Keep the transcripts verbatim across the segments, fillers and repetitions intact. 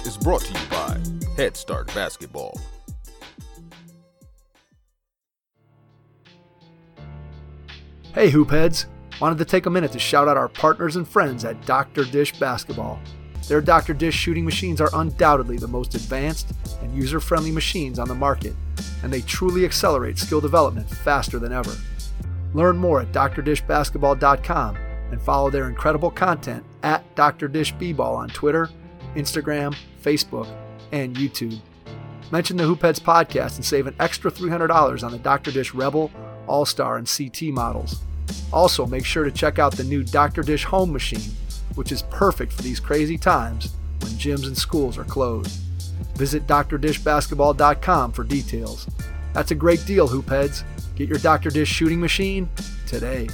is brought to you by Head Start Basketball. Hey Hoopheads! Wanted to take a minute to shout out our partners and friends at Doctor Dish Basketball. Their Doctor Dish shooting machines are undoubtedly the most advanced and user-friendly machines on the market, and they truly accelerate skill development faster than ever. Learn more at D R dish basketball dot com and follow their incredible content at D R Dish B Ball on Twitter, Instagram, Facebook, and YouTube. Mention the Hoopheads podcast and save an extra three hundred dollars on the Doctor Dish Rebel, All-Star, and C T models. Also, make sure to check out the new Doctor Dish Home Machine, which is perfect for these crazy times when gyms and schools are closed. Visit D R dish basketball dot com for details. That's a great deal, Hoopheads. Get your Doctor Dish shooting machine today.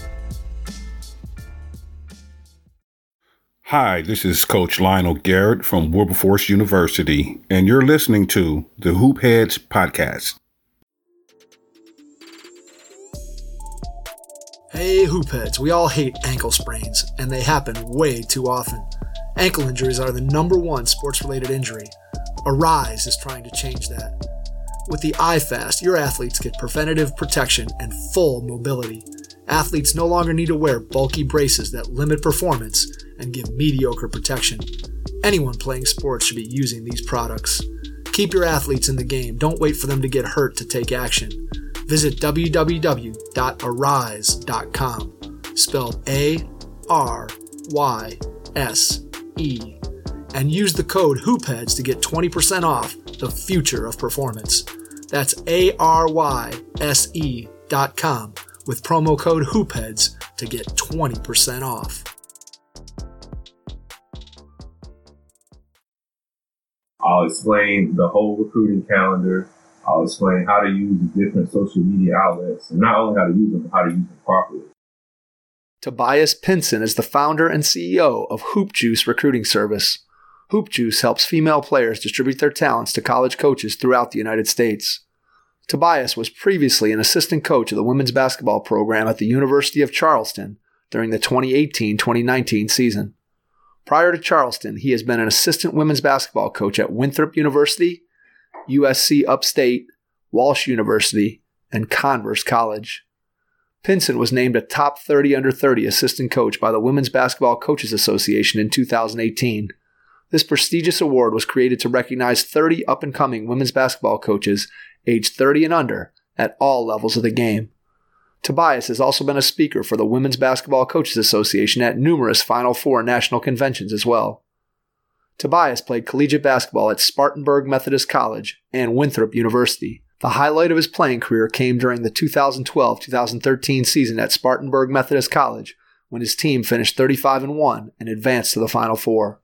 Hi, this is Coach Lionel Garrett from Wilberforce University, and you're listening to the Hoopheads Podcast. Hey Hoopheads, we all hate ankle sprains, and they happen way too often. Ankle injuries are the number one sports-related injury. Arise is trying to change that. With the iFast, your athletes get preventative protection and full mobility. Athletes no longer need to wear bulky braces that limit performance and give mediocre protection. Anyone playing sports should be using these products. Keep your athletes in the game. Don't wait for them to get hurt to take action. Visit w w w dot arise dot com, spelled A R Y S E, and use the code HOOPHEADS to get twenty percent off the future of performance. That's A R Y S E dot com with promo code HOOPHEADS to get twenty percent off. I'll explain the whole recruiting calendar. I'll explain how to use the different social media outlets, and not only how to use them, but how to use them properly. Tobias Pinson is the founder and C E O of Hoop Juice Recruiting Service. Hoop Juice helps female players distribute their talents to college coaches throughout the United States. Tobias was previously an assistant coach of the women's basketball program at the University of Charleston during the twenty eighteen twenty nineteen season. Prior to Charleston, he has been an assistant women's basketball coach at Winthrop University, U S C Upstate, Walsh University, and Converse College. Pinson was named a top thirty under thirty assistant coach by the Women's Basketball Coaches Association in two thousand eighteen. This prestigious award was created to recognize thirty up-and-coming women's basketball coaches aged thirty and under at all levels of the game. Tobias has also been a speaker for the Women's Basketball Coaches Association at numerous Final Four national conventions as well. Tobias played collegiate basketball at Spartanburg Methodist College and Winthrop University. The highlight of his playing career came during the two thousand twelve two thousand thirteen season at Spartanburg Methodist College when his team finished thirty-five and one and advanced to the Final Four.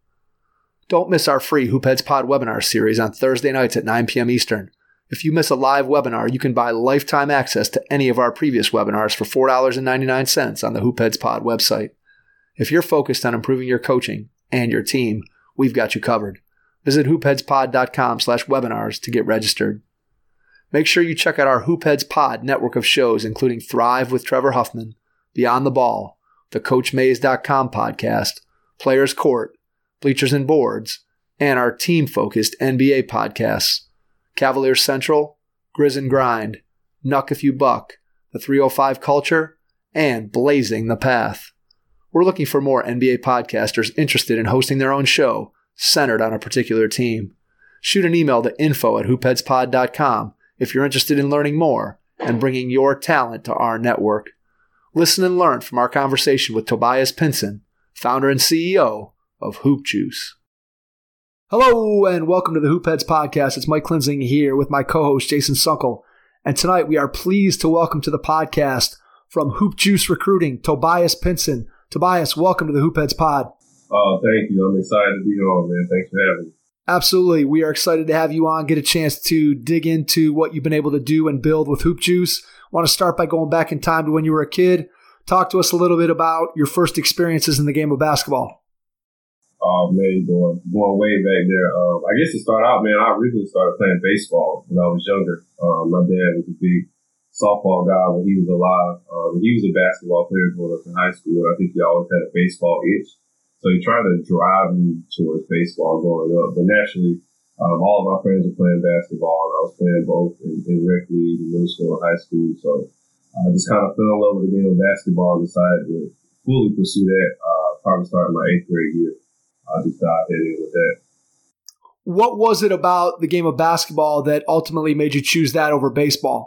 Don't miss our free Hoopheads Pod webinar series on Thursday nights at nine p.m. Eastern. If you miss a live webinar, you can buy lifetime access to any of our previous webinars for four dollars and ninety-nine cents on the Hoopheads Pod website. If you're focused on improving your coaching and your team, we've got you covered. Visit hoopheads pod dot com slash webinars to get registered. Make sure you check out our Hoopheads Pod network of shows, including Thrive with Trevor Huffman, Beyond the Ball, the coach maze dot com podcast, Players Court, Bleachers and Boards, and our team-focused N B A podcasts, Cavaliers Central, Grizz and Grind, Nuck If You Buck, The three oh five Culture, and Blazing the Path. We're looking for more N B A podcasters interested in hosting their own show centered on a particular team. Shoot an email to info at hoopheads pod dot com if you're interested in learning more and bringing your talent to our network. Listen and learn from our conversation with Tobias Pinson, founder and C E O of Hoop Juice. Hello and welcome to the Hoopheads Podcast. It's Mike Klinzing here with my co-host Jason Sunkel. And tonight we are pleased to welcome to the podcast from Hoop Juice Recruiting, Tobias Pinson. Tobias, welcome to the Hoopheads Pod. Oh, thank you. I'm excited to be on, man. Thanks for having me. Absolutely. We are excited to have you on, get a chance to dig into what you've been able to do and build with Hoop Juice. I want to start by going back in time to when you were a kid. Talk to us a little bit about your first experiences in the game of basketball. Oh, man, going, going way back there. Um, I guess to start out, man, I originally started playing baseball when I was younger. Um, my dad was a big softball guy when he was alive. Um, he was a basketball player growing up in high school, and I think he always had a baseball itch. So he tried to drive me towards baseball growing up. But naturally, um, all of my friends were playing basketball, and I was playing both in, in rec league, in middle school, and high school. So I just kind of fell in love with the game of basketball and decided to fully pursue that. Uh, probably started my eighth grade year. I just dived in with that. What was it about the game of basketball that ultimately made you choose that over baseball?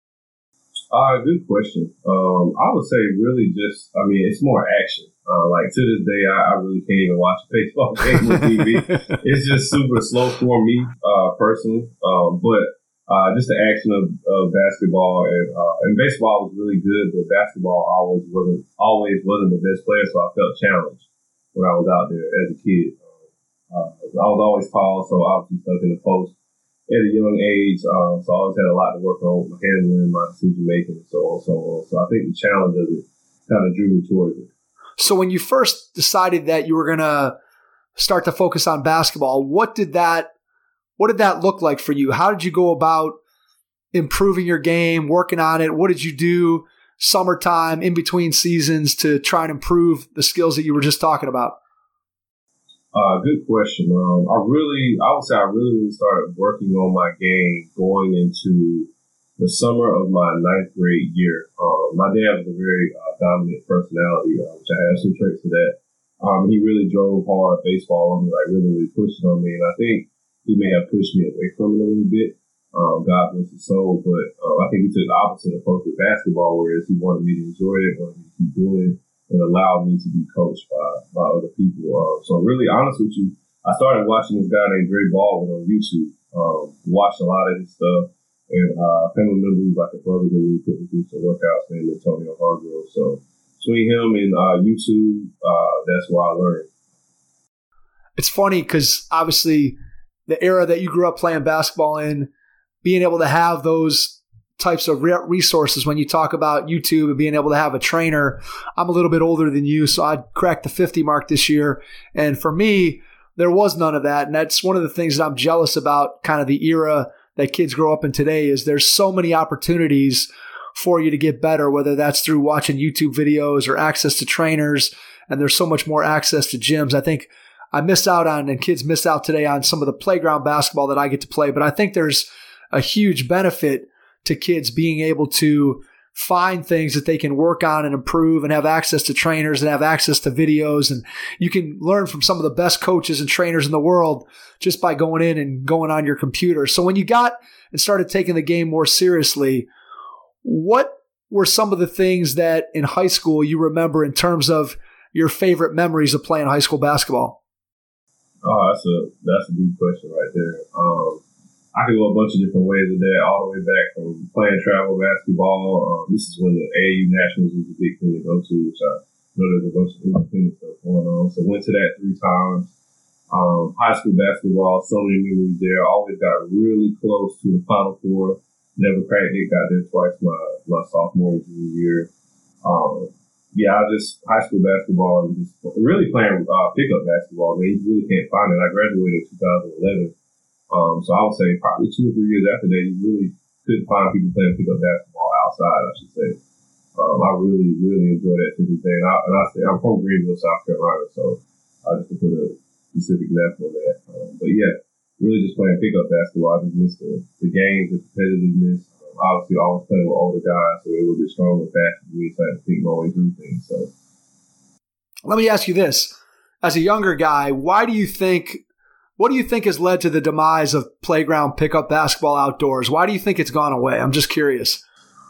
Uh, good question. Um, I would say really just, I mean, it's more action. Uh, like to this day, I, I really can't even watch a baseball game on T V. It's just super slow for me, uh, personally. Um, but, uh, just the action of, of basketball and, uh, and baseball was really good, but basketball always wasn't, always wasn't the best player. So I felt challenged when I was out there as a kid. Uh, I was always tall, so obviously stuck in the post at a young age. Um, so I always had a lot to work on, my handling, my decision making, and so on and so on. So I think the challenge of it kind of drew me towards it. So when you first decided that you were going to start to focus on basketball, what did that what did that look like for you? How did you go about improving your game, working on it? What did you do summertime, in between seasons, to try and improve the skills that you were just talking about? Uh, good question. Um, I really, I would say I really, really started working on my game going into the summer of my ninth grade year. Um, my dad was a very uh, dominant personality, uh, which I have some traits to that. Um, he really drove hard baseball on me, like really, really pushed it on me. And I think he may have pushed me away from it a little bit. Um, God bless his soul. But uh, I think he took the opposite approach with basketball, whereas he wanted me to enjoy it, wanted me to keep doing it, and allowed me to be coached by, by other people. Uh, so really, honest with you, I started watching this guy named Dre Baldwin on YouTube. Um, watched a lot of his stuff. And uh, a family member who's like a brother to me put me through some workouts named Antonio Hargrove. So between him and uh, YouTube, uh, that's where I learned. It's funny because obviously the era that you grew up playing basketball in, being able to have those types of re- resources when you talk about YouTube and being able to have a trainer. I'm a little bit older than you, so I cracked the fifty mark this year. And for me, there was none of that. And that's one of the things that I'm jealous about, kind of the era that kids grow up in today, is there's so many opportunities for you to get better, whether that's through watching YouTube videos or access to trainers, and there's so much more access to gyms. I think I missed out on, and kids miss out today on, some of the playground basketball that I get to play, but I think there's a huge benefit to kids being able to find things that they can work on and improve, and have access to trainers and have access to videos. And you can learn from some of the best coaches and trainers in the world just by going in and going on your computer. So when you got and started taking the game more seriously, what were some of the things that in high school you remember in terms of your favorite memories of playing high school basketball? Oh, that's a, that's a deep question right there. Um, I could go a bunch of different ways with that, all the way back from playing travel basketball. Um, this is when the A A U Nationals was a big thing to go to, which I know there's a bunch of independent stuff going on. So went to that three times. Um, high school basketball, so many memories there. Always got really close to the Final Four. Never cracked it. Got there twice my, my sophomore and junior year. Um, yeah, I just, high school basketball and just really playing uh, pickup basketball. Man, you really can't find it. I graduated in two thousand eleven. Um, so I would say probably two or three years after that, you really couldn't find people playing pickup basketball outside, I should say. Um, I really, really enjoy that to this day. And I, and I say I'm from Greenville, South Carolina, so I just to put a specific example of that. Um, but yeah, really just playing pickup basketball. I just miss the, the games, the competitiveness. Um, obviously, always playing with older guys, so they're a little bit stronger and faster than me, so I had to think my way through things. So, let me ask you this. As a younger guy, why do you think What do you think has led to the demise of playground pickup basketball outdoors? Why do you think it's gone away? I'm just curious.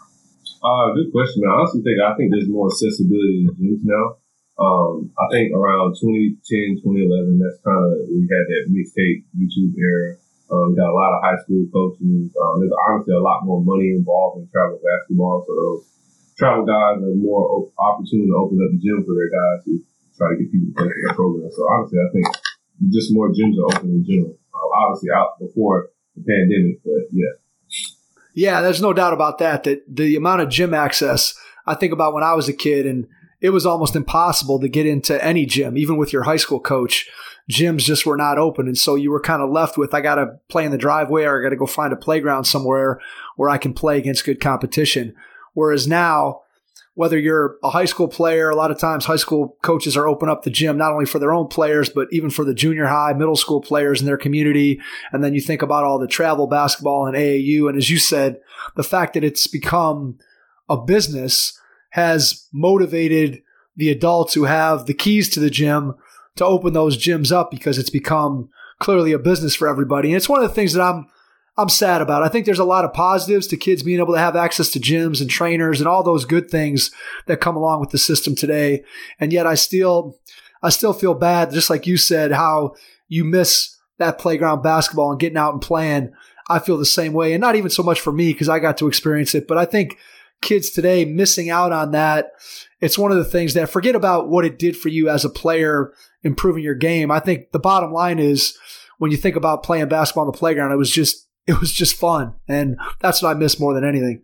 Uh, good question. I honestly think I think there's more accessibility to gyms now. Um, I think around twenty ten, twenty eleven, that's kind of, we had that mixtape YouTube era. Um, got a lot of high school coaches. Um, there's honestly a lot more money involved in travel basketball, so those travel guys are more op- opportune to open up the gym for their guys who try to get people to play for their program. So honestly, I think just more gyms are open in general. Uh, obviously out before the pandemic, but yeah. Yeah, there's no doubt about that, that the amount of gym access, I think about when I was a kid, and it was almost impossible to get into any gym, even with your high school coach. Gyms just were not open. And so you were kind of left with, I got to play in the driveway, or I got to go find a playground somewhere where I can play against good competition. Whereas now, whether you're a high school player, a lot of times high school coaches are open up the gym, not only for their own players, but even for the junior high, middle school players in their community. And then you think about all the travel basketball and A A U. And as you said, the fact that it's become a business has motivated the adults who have the keys to the gym to open those gyms up because it's become clearly a business for everybody. And it's one of the things that I'm I'm sad about. I think there's a lot of positives to kids being able to have access to gyms and trainers and all those good things that come along with the system today. And yet I still, I still feel bad, just like you said, how you miss that playground basketball and getting out and playing. I feel the same way. And not even so much for me because I got to experience it, but I think kids today missing out on that. It's one of the things that, forget about what it did for you as a player, improving your game. I think the bottom line is when you think about playing basketball on the playground, it was just, It was just fun, and that's what I miss more than anything.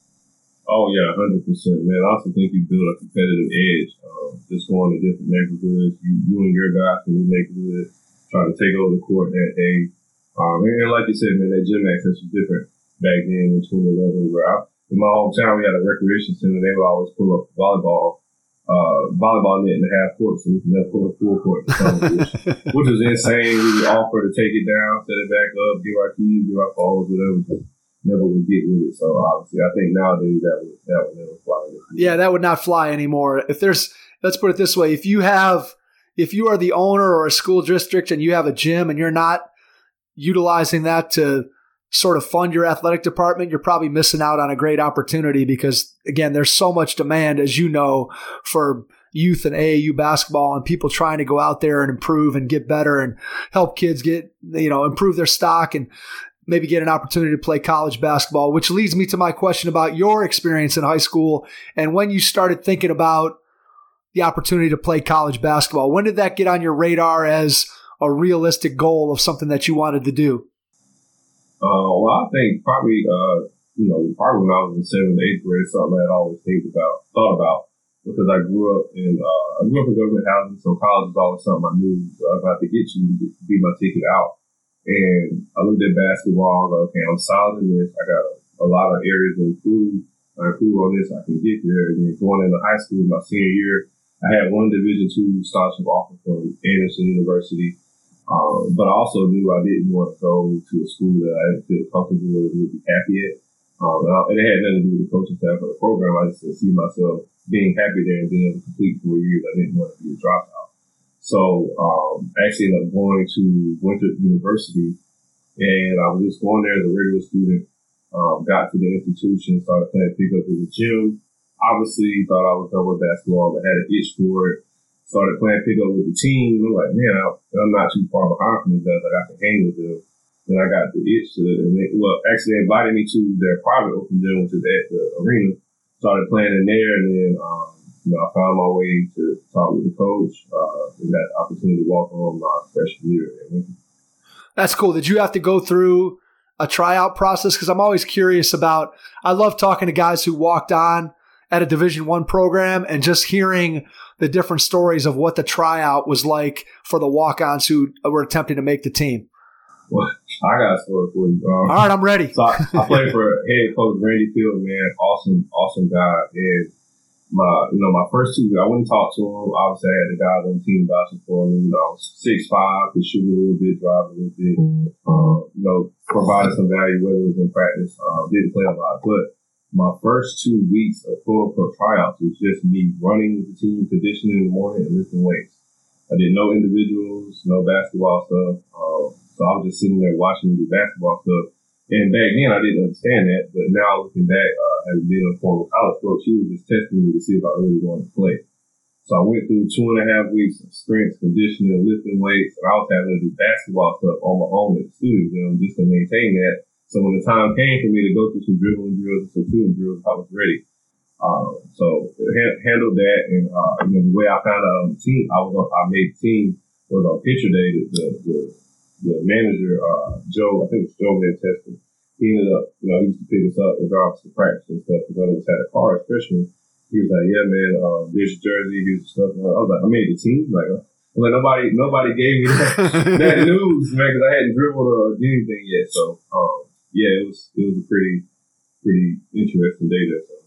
Oh, yeah, one hundred percent, man. I also think you build a competitive edge. Um, just going to different neighborhoods, you, you and your guys from your neighborhood trying to take over the court that day. Um, and like you said, man, that gym access was different back then in twenty eleven, where I, in my hometown, we had a recreation center. They would always pull up volleyball, uh, volleyball net in the half court, so we could never pull a full court, which, which was insane. We would offer to take it down, set it back up, give our keys, give our phones, whatever. Just never would get with it. So obviously, I think nowadays that would that would never fly. Yeah, that would not fly anymore. If there's, let's put it this way: if you have, if you are the owner or a school district and you have a gym and you're not utilizing that to sort of fund your athletic department, you're probably missing out on a great opportunity because, again, there's so much demand, as you know, for youth and A A U basketball and people trying to go out there and improve and get better and help kids get, you know, improve their stock and maybe get an opportunity to play college basketball, which leads me to my question about your experience in high school and when you started thinking about the opportunity to play college basketball. When did that get on your radar as a realistic goal of something that you wanted to do? Uh, well, I think probably, uh, you know, probably when I was in seventh, eighth grade, something I'd always think about, thought about, because I grew up in, uh, I grew up in government housing, so college was always something I knew I was about to get to to get, to be my ticket out. And I looked at basketball, I was like, okay, I'm solid in this. I got a, a lot of areas to improve. I improve on this, I can get there. And then going into high school, my senior year, I had one Division two scholarship offer from Anderson University. Um, but I also knew I didn't want to go to a school that I didn't feel comfortable with, would be happy at. Um, and, I, and it had nothing to do with the coaching staff or the program. I just didn't see myself being happy there and being able to complete four years. I didn't want to be a dropout. So um, I actually ended up going to Winthrop University, and I was just going there as a regular student. Um, got to the institution, started playing pickup in the gym. Obviously, thought I was done with basketball, but had an itch for it. Started playing pickup with the team. I'm like, man, I, I'm not too far behind from these guys. Like, I can hang with them. Then I got the itch to, and they, well, actually they invited me to their private open gym, which is at the arena. Started playing in there, and then, um, you know, I found my way to talk with the coach, uh, and got the opportunity to walk on my freshman year at Winthrop. That's cool. Did you have to go through a tryout process? Because I'm always curious about, I love talking to guys who walked on at a Division One program and just hearing the different stories of what the tryout was like for the walk-ons who were attempting to make the team. Well, I got a story for you. Um, All right, I'm ready. So I, I played for head coach Randy Field, man. Awesome, awesome guy. And my, you know, my first two, I wouldn't talk to him. Obviously, I had the guys on the team vouching for me. You know, I was six five, could shoot a little bit, drive a little bit. Um, you know, provided some value, whether it was in practice. Um, didn't play a lot, but my first two weeks of quote-unquote tryouts was just me running with the team, conditioning in the morning, and lifting weights. I did no individuals, no basketball stuff. Um, so I was just sitting there watching the basketball stuff. And back then, I didn't understand that. But now, looking back, uh, having been a former college coach, he was just testing me to see if I really wanted to play. So I went through two and a half weeks of strength, conditioning, lifting weights, and I was having to do basketball stuff on my own at the studio gym just to maintain that. So when the time came for me to go through some dribbling drills and some shooting drills, I was ready. Um, so ha- handled that, and uh, you know, the way I found out on the team, I was on, I made the team was on picture day. The the, the, the manager, uh, Joe, I think it's Joe Van Testen, he ended up, you know, he used to pick us up and drive us to practice and stuff. Because none of us had a car as freshmen. He was like, "Yeah, man, um, there's your jersey, here's your stuff." And I was like, "I made the team." Like, uh, like nobody, nobody gave me that, that news, man, because I hadn't dribbled or did anything yet. So. Um, Yeah, it was it was a pretty pretty interesting day there. So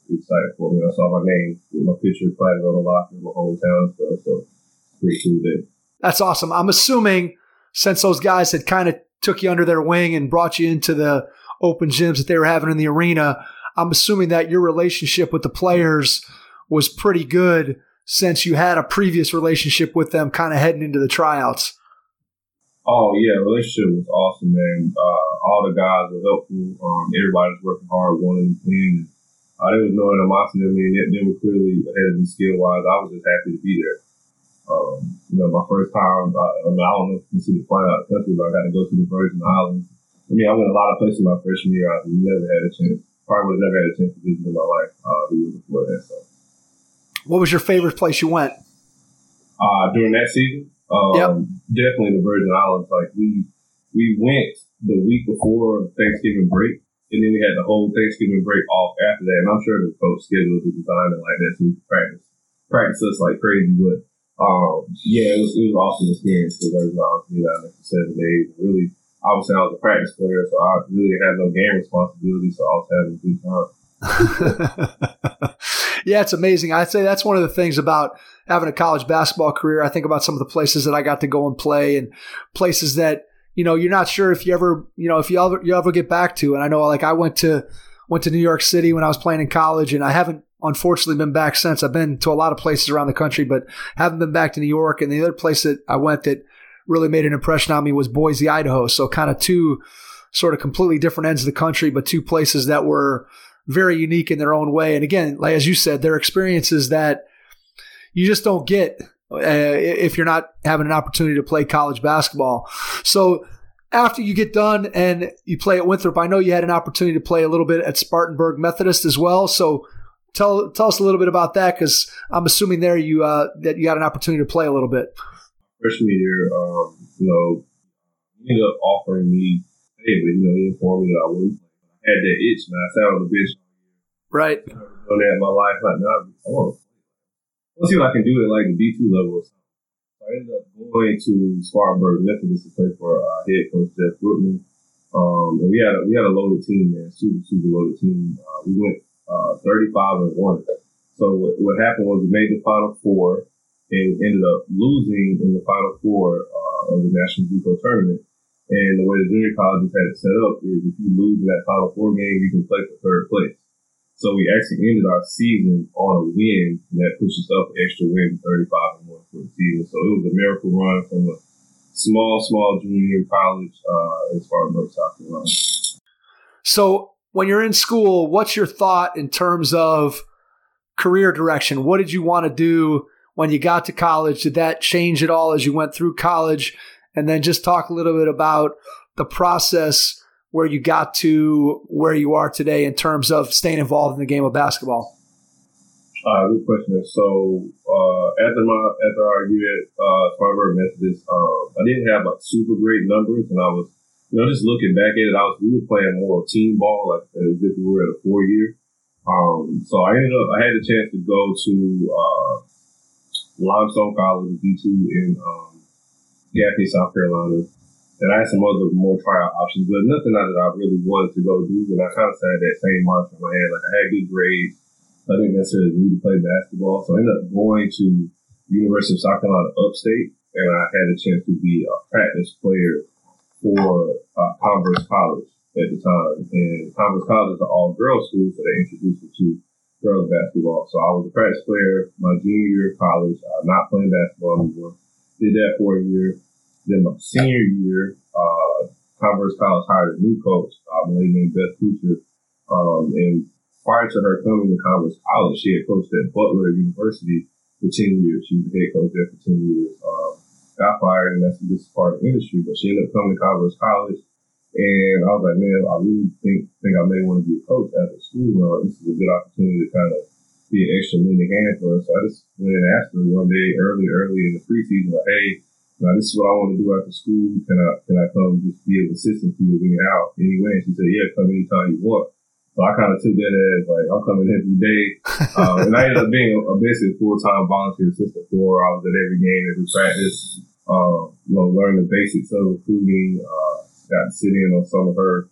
excited for me. I saw my name with my picture planted on the locker in my hometown and stuff. So pretty cool day. That's awesome. I'm assuming since those guys had kind of took you under their wing and brought you into the open gyms that they were having in the arena, I'm assuming that your relationship with the players was pretty good since you had a previous relationship with them kind of heading into the tryouts. Oh, yeah, relationship was awesome, man. Uh, all the guys were helpful. Um, everybody was working hard, wanting to win. Uh, there was no animosity. I mean, they, they were clearly ahead of me skill-wise. I was just happy to be there. Um, you know, my first time, I, I mean, I don't know if you consider flying out of the country, but I got to go to the Virgin Islands. I mean, I went a lot of places my freshman year. I've never had a chance, probably would have never had a chance to visit in my life uh, before that. So. What was your favorite place you went? Uh, during that season? Um, yep. Definitely the Virgin Islands. Like, we we went the week before Thanksgiving break, and then we had the whole Thanksgiving break off after that. And I'm sure the coach scheduled to design it like that so we could practice, practice us like crazy, but Um, yeah, it was it was an awesome experience for the Virgin Islands to be down there for seven days. Really, obviously, I was a practice player, so I really had no game responsibility, so I was having a good time. Yeah, it's amazing. I'd say that's one of the things about having a college basketball career. I think about some of the places that I got to go and play, and places that, you know, you're not sure if you ever, you know, if you ever you ever get back to. And I know, like, I went to went to New York City when I was playing in college, and I haven't unfortunately been back since. I've been to a lot of places around the country, but haven't been back to New York. And the other place that I went that really made an impression on me was Boise, Idaho. So kind of two sort of completely different ends of the country, but two places that were very unique in their own way. And again, like as you said, they're experiences that you just don't get uh, if you're not having an opportunity to play college basketball. So after you get done and you play at Winthrop, I know you had an opportunity to play a little bit at Spartanburg Methodist as well. So Tell tell us a little bit about that, because I'm assuming there you uh, that you got an opportunity to play a little bit. Freshman year, um, you know, he ended up offering me, hey, but you know, he informed me that I wouldn't play. I had that itch, man. I sat on the bench. Right. I never done that in my life. Like, man, I want to play. Let's see what I can do at like the D two level or something. So I ended up going to Spartanburg Methodist to play for uh, head coach Jeff Brookman. Um, and we had a, we had a loaded team, man, super super loaded team. Uh, we went. Uh, thirty-five and one. So what, what happened was we made the Final Four and ended up losing in the Final Four uh, of the National JUCO tournament. And the way the junior colleges had it set up is if you lose in that Final Four game, you can play for third place. So we actually ended our season on a win, and that pushed us up an extra win to thirty-five and one for the season. So it was a miracle run from a small, small junior college uh, in Spartanburg, South Carolina. So when you're in school, what's your thought in terms of career direction? What did you want to do when you got to college? Did that change at all as you went through college? And then just talk a little bit about the process where you got to where you are today in terms of staying involved in the game of basketball. Uh, good question. So uh, after my after our year at uh, Spartanburg Methodist, um, I didn't have like super great numbers, and I was. You know, just looking back at it, I was we were playing more team ball, like as if we were at a four year. Um, so I ended up I had the chance to go to uh, Limestone College, D two in um, Gaffney, South Carolina, and I had some other more tryout options, but nothing that I really wanted to go do. And I kind of had that same mantra in my head, like I had good grades, I didn't necessarily need to play basketball, so I ended up going to University of South Carolina Upstate, and I had a chance to be a practice player for uh, Converse College at the time. And Converse College is an all-girls school, so they introduced me to girls basketball. So I was a practice player my junior year of college, uh, not playing basketball anymore. Did that for a year. Then my senior year, uh, Converse College hired a new coach, uh, a lady named Beth Kuchar. Um, and prior to her coming to Converse College, she had coached at Butler University for ten years. She was the head coach there for ten years. Um, got fired, and that's this part of the industry, but she ended up coming to Converse College, and I was like, man, I really think think I may want to be a coach after school. Uh, this is a good opportunity to kind of be an extra lending hand for us. So I just went and asked her one day early, early in the preseason, like, hey, now this is what I want to do after school. Can I can I come just be an assistant to you when you're out anyway? And she said, yeah, come anytime you want. So I kind of took that as like, I'm coming every day. Um, and I ended up being a, a basically full-time volunteer assistant for her. I was at every game, every practice, uh, you know, learn the basics of recruiting. Uh, got to sit in on some of her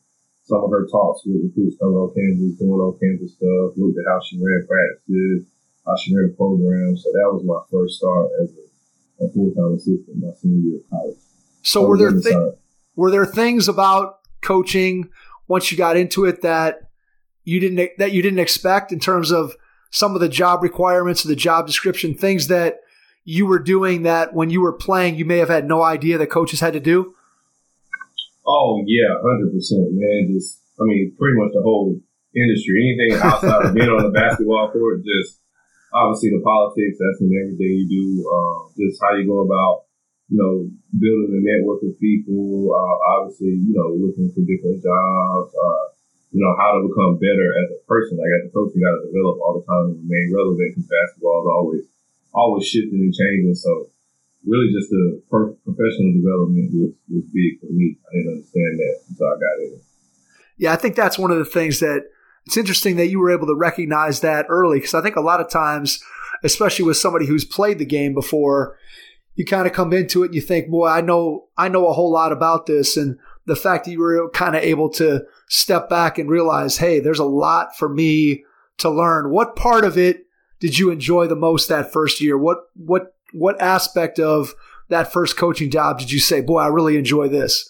some of her talks with recruits coming on campus, doing on campus stuff, looked at how she ran practices, how she ran programs. So that was my first start as a, a full-time assistant my senior year of college. So were there th- were there things about coaching once you got into it that you didn't that you didn't expect in terms of some of the job requirements of the job description, things that you were doing that when you were playing you may have had no idea that coaches had to do? Oh, yeah, one hundred percent, man. Just, I mean, pretty much the whole industry. Anything outside of being on the basketball court, just obviously the politics, that's in everything you do. Uh, just how you go about, you know, building a network of people, uh, obviously, you know, looking for different jobs, uh, you know, how to become better as a person. Like as a coach, you got to develop all the time and remain relevant because basketball is always, always shifting and changing. So really just the per- professional development was, was big for me. I didn't understand that until I got in. Yeah, I think that's one of the things that it's interesting that you were able to recognize that early because I think a lot of times, especially with somebody who's played the game before, you kind of come into it and you think, boy, I know I know a whole lot about this. And the fact that you were kind of able to step back and realize, hey, there's a lot for me to learn. What part of it did you enjoy the most that first year? What what what aspect of that first coaching job did you say, boy, I really enjoy this?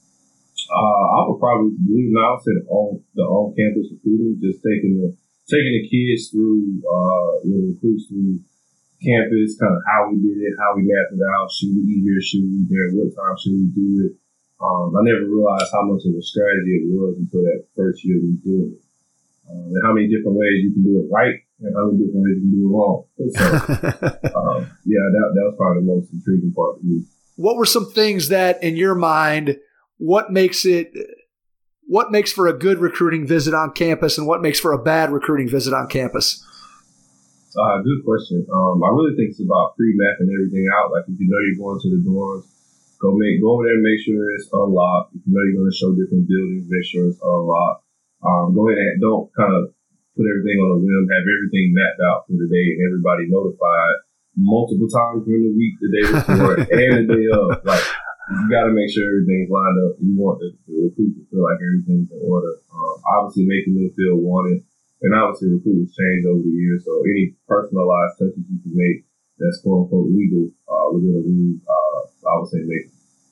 Uh, I would probably believe now say the on the on campus recruiting, just taking the taking the kids through uh the recruits through campus, kind of how we did it, how we mapped it out, should we eat here, should we eat there, what time should we do it. Um, I never realized how much of a strategy it was until that first year we were doing it. Um, and how many different ways you can do it right and how many different ways you can do it wrong. So, um, yeah, that, that was probably the most intriguing part for me. What were some things that, in your mind, what makes it, what makes for a good recruiting visit on campus and what makes for a bad recruiting visit on campus? Uh, good question. Um, I really think it's about pre-mapping everything out. Like if you know you're going to the dorms, go make go over there and make sure it's unlocked. If you know you're going to show different buildings, make sure it's unlocked. Um, go ahead and don't kind of put everything on a whim. Have everything mapped out for the day and everybody notified multiple times during the week, the day before and the day of. Like you got to make sure everything's lined up. You want the, the recruit to feel like everything's in order. Um, obviously, making them feel wanted. And obviously, recruiters change over the years, so any personalized touches you can make that's quote-unquote legal uh, within a rule, uh, I would say make it.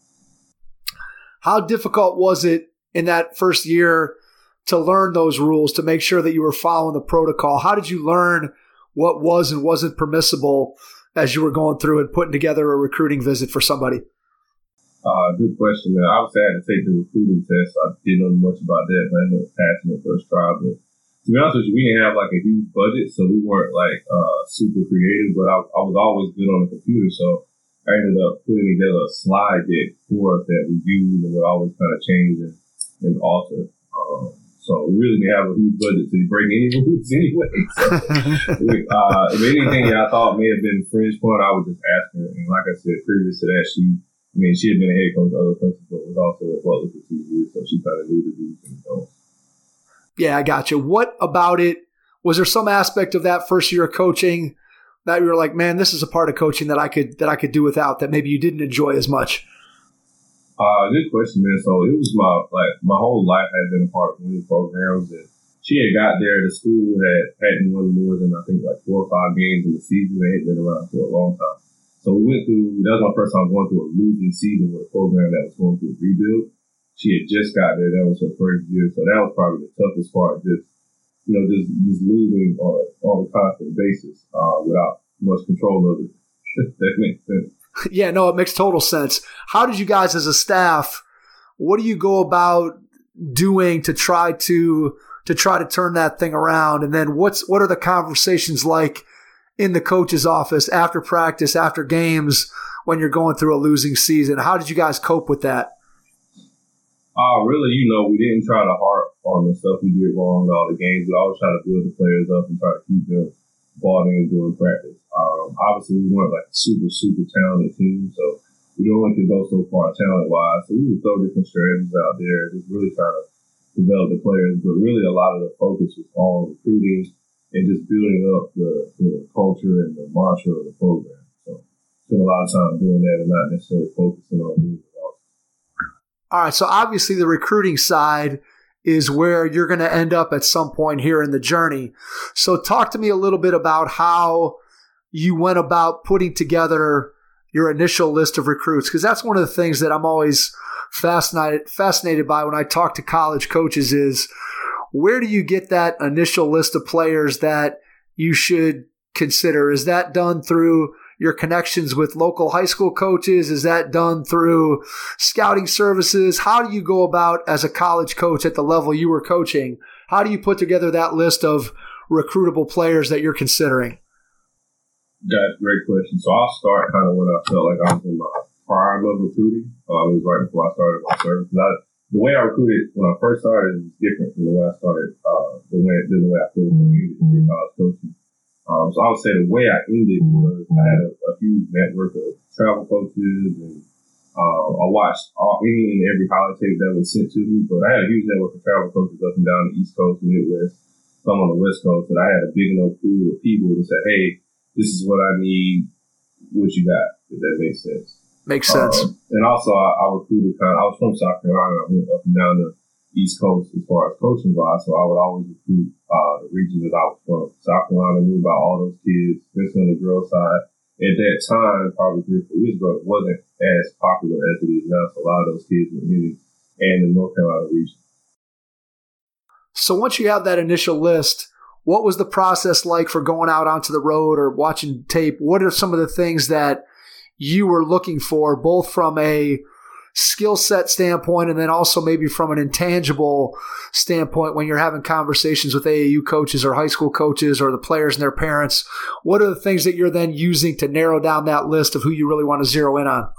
How difficult was it in that first year to learn those rules, to make sure that you were following the protocol? How did you learn what was and wasn't permissible as you were going through and putting together a recruiting visit for somebody? Uh, good question, man. Obviously, I had to take the recruiting test. I didn't know much about that, but I ended up passing the first try, but to be honest with you, we didn't have like a huge budget, so we weren't like uh, super creative, but I, I was always good on the computer, so I ended up putting together a slide deck for us that we used and would always kind of change and, and alter. Um, so we really didn't have a huge budget to break any rules anyway. So we, uh, if anything that I thought may have been a fringe point, I would just ask her. And like I said, previous to that, she, I mean, she had been a head coach at other places, but was also at Butler for two years, so she kind of knew the do's and don'ts. Yeah, I got you. What about it? Was there some aspect of that first year of coaching that you were like, man, this is a part of coaching that I could that I could do without, that maybe you didn't enjoy as much? Uh, good question, man. So it was my like my whole life had been a part of winning programs, and she had got there. The school had hadn't won more than I think like four or five games in the season. They had been around for a long time. So we went through. That was my first time going through a losing season with a program that was going through a rebuild. She had just got there. That was her first year. So that was probably the toughest part, just, you know, just, just losing on, on a constant basis uh, without much control of it. That makes sense. Yeah, no, it makes total sense. How did you guys as a staff, what do you go about doing to try to to try to turn that thing around? And then what's what are the conversations like in the coach's office after practice, after games, when you're going through a losing season? How did you guys cope with that? Uh, really, you know, we didn't try to harp on the stuff we did wrong in all the games. We always try to build the players up and try to keep them bought in during practice. Um, obviously, we weren't like a super, super talented team, so we only could go so far talent-wise. So we would throw different strategies out there, just really try to develop the players. But really, a lot of the focus was on recruiting and just building up the, the culture and the mantra of the program. So spent a lot of time doing that and not necessarily focusing on winning. All right, so obviously the recruiting side is where you're going to end up at some point here in the journey. So talk to me a little bit about how you went about putting together your initial list of recruits, because that's one of the things that I'm always fascinated fascinated by when I talk to college coaches is where do you get that initial list of players that you should consider? Is that done through your connections with local high school coaches? Is that done through scouting services? How do you go about as a college coach at the level you were coaching? How do you put together that list of recruitable players that you're considering? That's a great question. So I'll start kind of when I felt like I was in my prime of recruiting. Uh, it was right before I started my service. I, the way I recruited when I first started was different than the way I started, uh, the way, than the way I feel when I ended college coaching. Um, so I would say the way I ended was I had a, a huge network of travel coaches, and uh, I watched all, any and every college tape that was sent to me. But I had a huge network of travel coaches up and down the East Coast, Midwest, some on the West Coast, and I had a big enough pool of people to say, hey, this is what I need, what you got, if that makes sense. Makes sense. Um, and also, I, I recruited kind of, I was from South Carolina. I went up and down the East Coast as far as coaching wise, so I would always recruit uh, the region that I was from. South Carolina, knew about all those kids, especially on the girls' side. At that time, probably three or four years ago, it wasn't as popular as it is now, so a lot of those kids were hitting and the North Carolina region. So once you have that initial list, what was the process like for going out onto the road or watching tape? What are some of the things that you were looking for, both from a skill set standpoint and then also maybe from an intangible standpoint when you're having conversations with A A U coaches or high school coaches or the players and their parents? What are the things that you're then using to narrow down that list of who you really want to zero in on?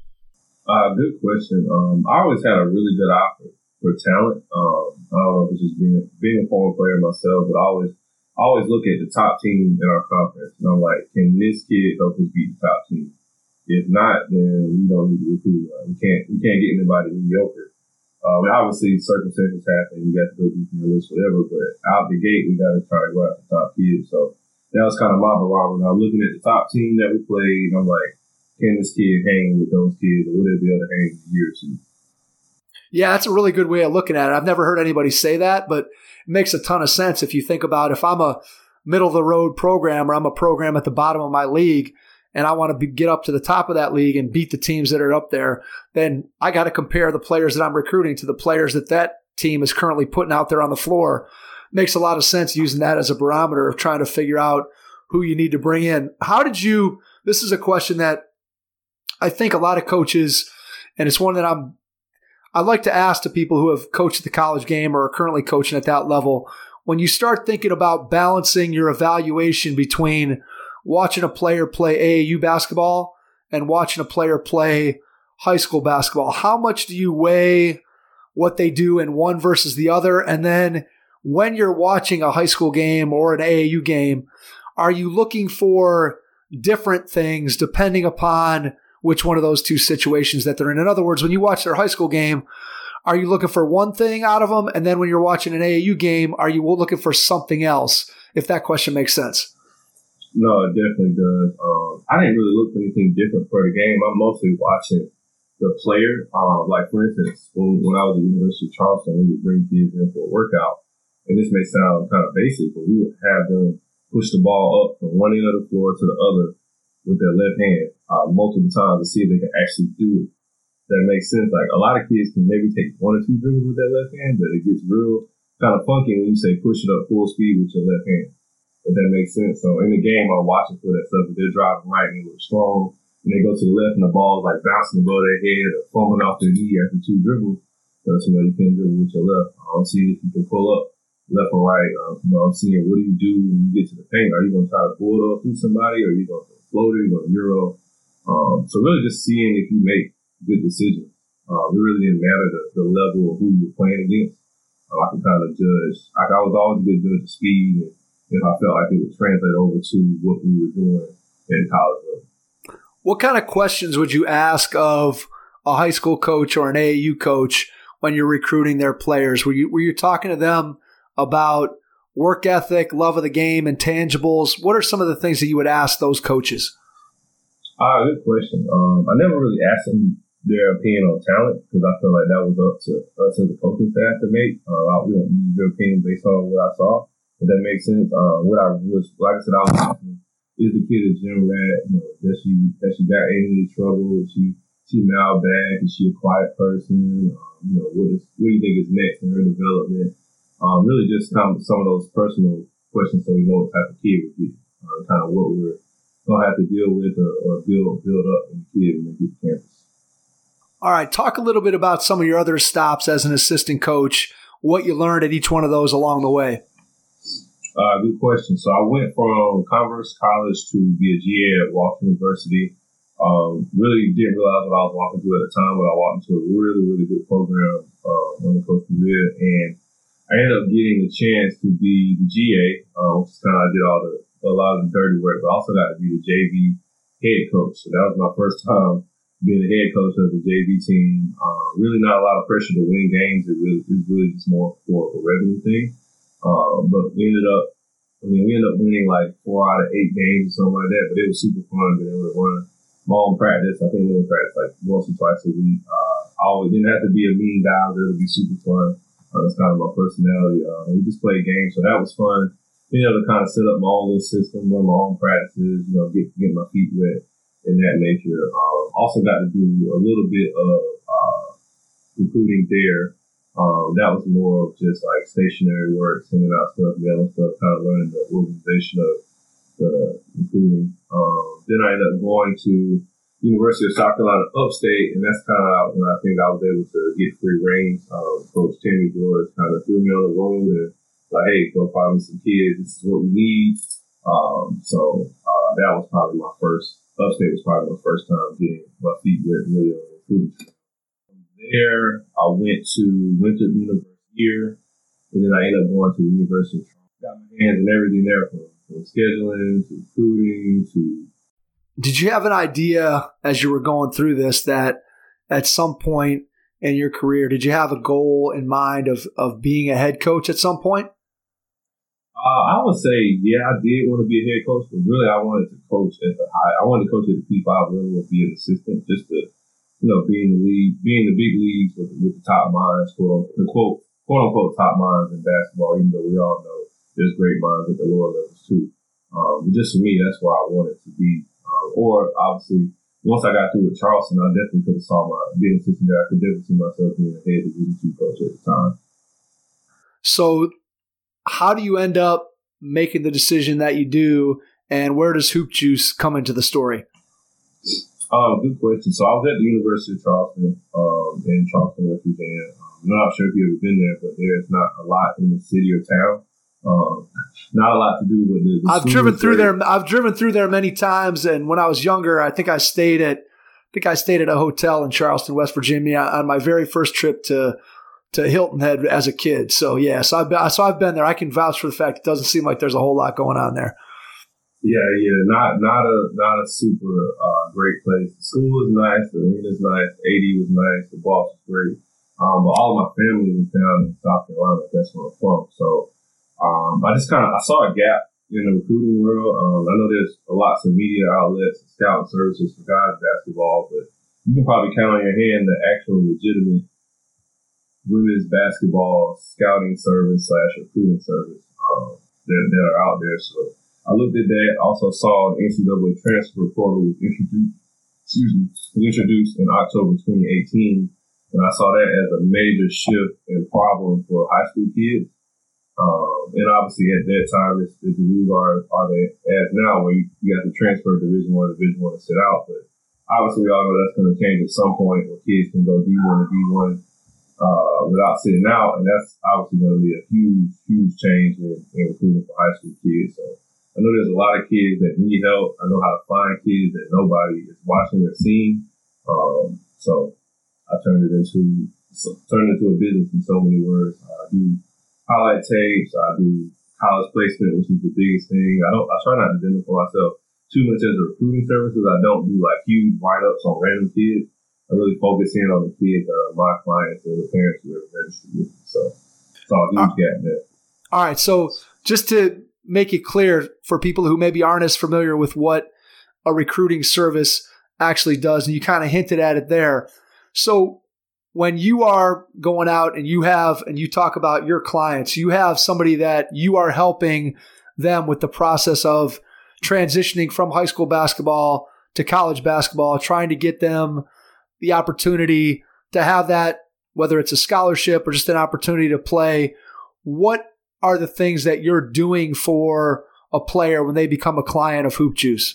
Uh, good question. Um, I always had a really good eye for, for talent. Um, I don't know if it's just being, being a former player myself, but I always, I always look at the top team in our conference and I'm like, can this kid help us beat the top team? If not, then we don't need to recruit. Like, we can't we can't get anybody mediocre. Um, and obviously, circumstances happen. You got to go deep in your list, whatever. But out the gate, we got to try to go out the top kids. So that was kind of my barometer. I'm looking at the top team that we played, and I'm like, can this kid hang with those kids, or would it be able to hang in a year or two? Yeah, that's a really good way of looking at it. I've never heard anybody say that, but it makes a ton of sense if you think about if I'm a middle-of-the-road program or I'm a program at the bottom of my league, and I want to be, get up to the top of that league and beat the teams that are up there, then I got to compare the players that I'm recruiting to the players that that team is currently putting out there on the floor. Makes a lot of sense using that as a barometer of trying to figure out who you need to bring in. How did you – this is a question that I think a lot of coaches, and it's one that I'm – I like to ask to people who have coached at the college game or are currently coaching at that level, when you start thinking about balancing your evaluation between – watching a player play A A U basketball and watching a player play high school basketball, how much do you weigh what they do in one versus the other? And then when you're watching a high school game or an A A U game, are you looking for different things depending upon which one of those two situations that they're in? In other words, when you watch their high school game, are you looking for one thing out of them? And then when you're watching an A A U game, are you looking for something else? If that question makes sense. No, it definitely does. Um, I didn't really look for anything different for the game. I'm mostly watching the player. Um, like, for instance, when, when I was at the University of Charleston, we would bring kids in for a workout. And this may sound kind of basic, but we would have them push the ball up from one end of the floor to the other with their left hand uh, multiple times to see if they can actually do it. That makes sense. Like, a lot of kids can maybe take one or two dribbles with their left hand, but it gets real kind of funky when you say push it up full speed with your left hand. If that makes sense. So in the game, I'm watching for that stuff. If they're driving right and they look strong, and they go to the left and the ball's like bouncing above their head or fumbling off their knee after two dribbles, because you know you can't dribble with your left. I'm seeing if you can pull up left or right. Um, you know, I'm seeing what do you do when you get to the paint? Are you going to try to bulldog through somebody, or are you going to float it, or euro? Um, so really just seeing if you make good decisions. Um, it really didn't matter the, the level of who you were playing against. Uh, I could kind of judge. I, I was always a good judge of speed and if I felt like it would translate over to what we were doing in college level. What kind of questions would you ask of a high school coach or an A A U coach when you're recruiting their players? Were you were you talking to them about work ethic, love of the game, intangibles? What are some of the things that you would ask those coaches? Ah, uh, good question. Um, I never really asked them their opinion on talent, because I feel like that was up to us as a coaching staff to make. Uh, we don't need your opinion based on what I saw. If that makes sense. Uh, what I was, like I said, I was asking, is the kid a gym rat? You know, does she, has she got any trouble? Is she, she mailbag? Is she a quiet person? Um, you know, what is, what do you think is next in her development? Um, really just kind of some of those personal questions so we know what type of kid we're getting, uh, kind of what we're going to have to deal with or, or build, build up in the kid when they get to campus. All right, talk a little bit about some of your other stops as an assistant coach, what you learned at each one of those along the way. Uh, good question. So I went from Converse College to be a G A at Wofford University. Um, really didn't realize what I was walking through at the time, but I walked into a really, really good program uh, under Coach Berea, and I ended up getting the chance to be the G A, uh, which is kind of I did all the a lot of the dirty work, but I also got to be the J V head coach. So that was my first time being the head coach of the J V team. Uh, really not a lot of pressure to win games. It really is really just more for a revenue thing. Uh, but we ended up, I mean, we ended up winning like four out of eight games or something like that. But it was super fun being able to run my own practice. I think we only practice like once or twice a week. Uh, I always didn't have to be a mean guy. It would be super fun. Uh, that's kind of my personality. Uh, we just played games, so that was fun. Being able to kind of set up my own little system, run my own practices, you know, get get my feet wet in that nature. Um, also got to do a little bit of uh, recruiting there. Um, that was more of just like stationary work, sending out stuff, mailing stuff, kind of learning the organization of the recruiting. Um, then I ended up going to University of South Carolina Upstate, and that's kind of when I think I was able to get free reign. Um, Coach Tammy George kind of threw me on the road and like, hey, go find me some kids. This is what we need. Um, so uh, that was probably my first. Upstate was probably my first time getting my feet wet really on the recruiting. From there, I went to Winthrop University here, and then I ended up going to the University of Toronto. Got my hands in everything there from, from scheduling to recruiting to. Did you have an idea as you were going through this that at some point in your career, did you have a goal in mind of, of being a head coach at some point? Uh, I would say, yeah, I did want to be a head coach, but really I wanted to coach at the high. I wanted to coach at the P five level and be an assistant, just to, you know, be in the league, be in the big leagues with, with the top minds, quote, the quote, quote unquote, top minds in basketball, even though we all know there's great minds at the lower levels too. Um, but just for me, that's where I wanted to be. Um, or obviously, once I got through with Charleston, I definitely could have saw my being an assistant there. I could definitely see myself being a head division two coach at the time. So, how do you end up making the decision that you do, and where does Hoop Juice come into the story? Um, good question. So I was at the University of Charleston, um, in Charleston, West Virginia. Um, I'm not sure if you've ever been there, but there's not a lot in the city or town. Um, not a lot to do with the. the I've driven through there. I've driven through there many times, and when I was younger, I think I stayed at, I think I stayed at a hotel in Charleston, West Virginia, on my very first trip to. to Hilton Head as a kid. So, yeah, so I've, been, so I've been there. I can vouch for the fact it doesn't seem like there's a whole lot going on there. Yeah, yeah, not not a not a super uh, great place. The school was nice, the arena's nice, A D was nice, the boss was great. Um, but all of my family was down in South Carolina. That's where I'm from. So um, I just kind of I saw a gap in the recruiting world. Um, I know there's lots of media outlets, scouting services for guys basketball, but you can probably count on your hand the actual legitimate women's basketball scouting service slash recruiting service um, that, that are out there. So I looked at that. Also saw the N C double A transfer portal was introduced. Excuse me, was introduced in October twenty eighteen, and I saw that as a major shift and problem for high school kids. Um, and obviously at that time, it's, it's the rules are are they as now, where you, you have to transfer Division One, Division One to sit out. But obviously, we all know that's going to change at some point, where kids can go D one to D one. Uh, without sitting out, and that's obviously going to be a huge, huge change in, in recruiting for high school kids. So I know there's a lot of kids that need help. I know how to find kids that nobody is watching or seeing. Um, so I turned it into so, turned it into a business in so many words. I do highlight tapes. I do college placement, which is the biggest thing. I don't. I try not to identify myself too much as a recruiting services. I don't do like huge write-ups on random kids. I really focus in on the kids that are my clients and the parents who are registered with me. So it's all huge gap there. All right. So just to make it clear for people who maybe aren't as familiar with what a recruiting service actually does, and you kind of hinted at it there, So when you are going out and you have, and you talk about your clients, you have somebody that you are helping them with the process of transitioning from high school basketball to college basketball, trying to get them the opportunity to have that, whether it's a scholarship or just an opportunity to play. What are the things that you're doing for a player when they become a client of Hoop Juice?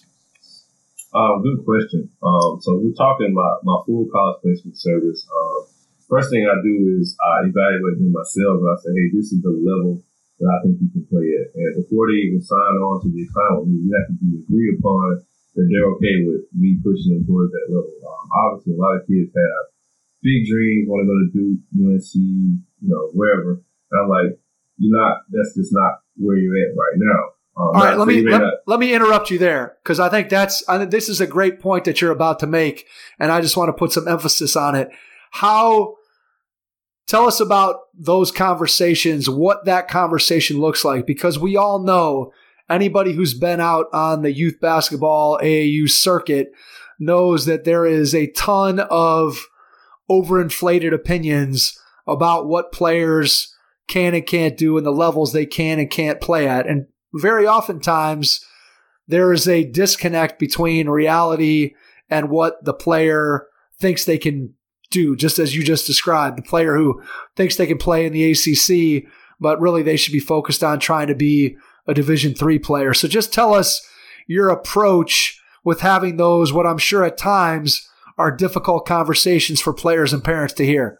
Uh, good question. Um, so we're talking about my full college placement service. Uh, first thing I do is I evaluate them myself, and I say, hey, this is the level that I think you can play at. And before they even sign on to the account with me, you have to be agreed upon that they're okay with me pushing them towards that level. Um, obviously, a lot of kids have big dreams, want to go to Duke, U N C, you know, wherever. And I'm like, you're not, that's just not where you're at right now. Um, All right, let me let, not, let me interrupt you there, because I think that's I think this is a great point that you're about to make, and I just want to put some emphasis on it. How tell us about those conversations, what that conversation looks like, because we all know anybody who's been out on the youth basketball A A U circuit knows that there is a ton of overinflated opinions about what players can and can't do and the levels they can and can't play at, and very oftentimes, there is a disconnect between reality and what the player thinks they can do, just as you just described. The player who thinks they can play in the A C C, but really they should be focused on trying to be a Division three player. So just tell us your approach with having those, what I'm sure at times are difficult conversations for players and parents to hear.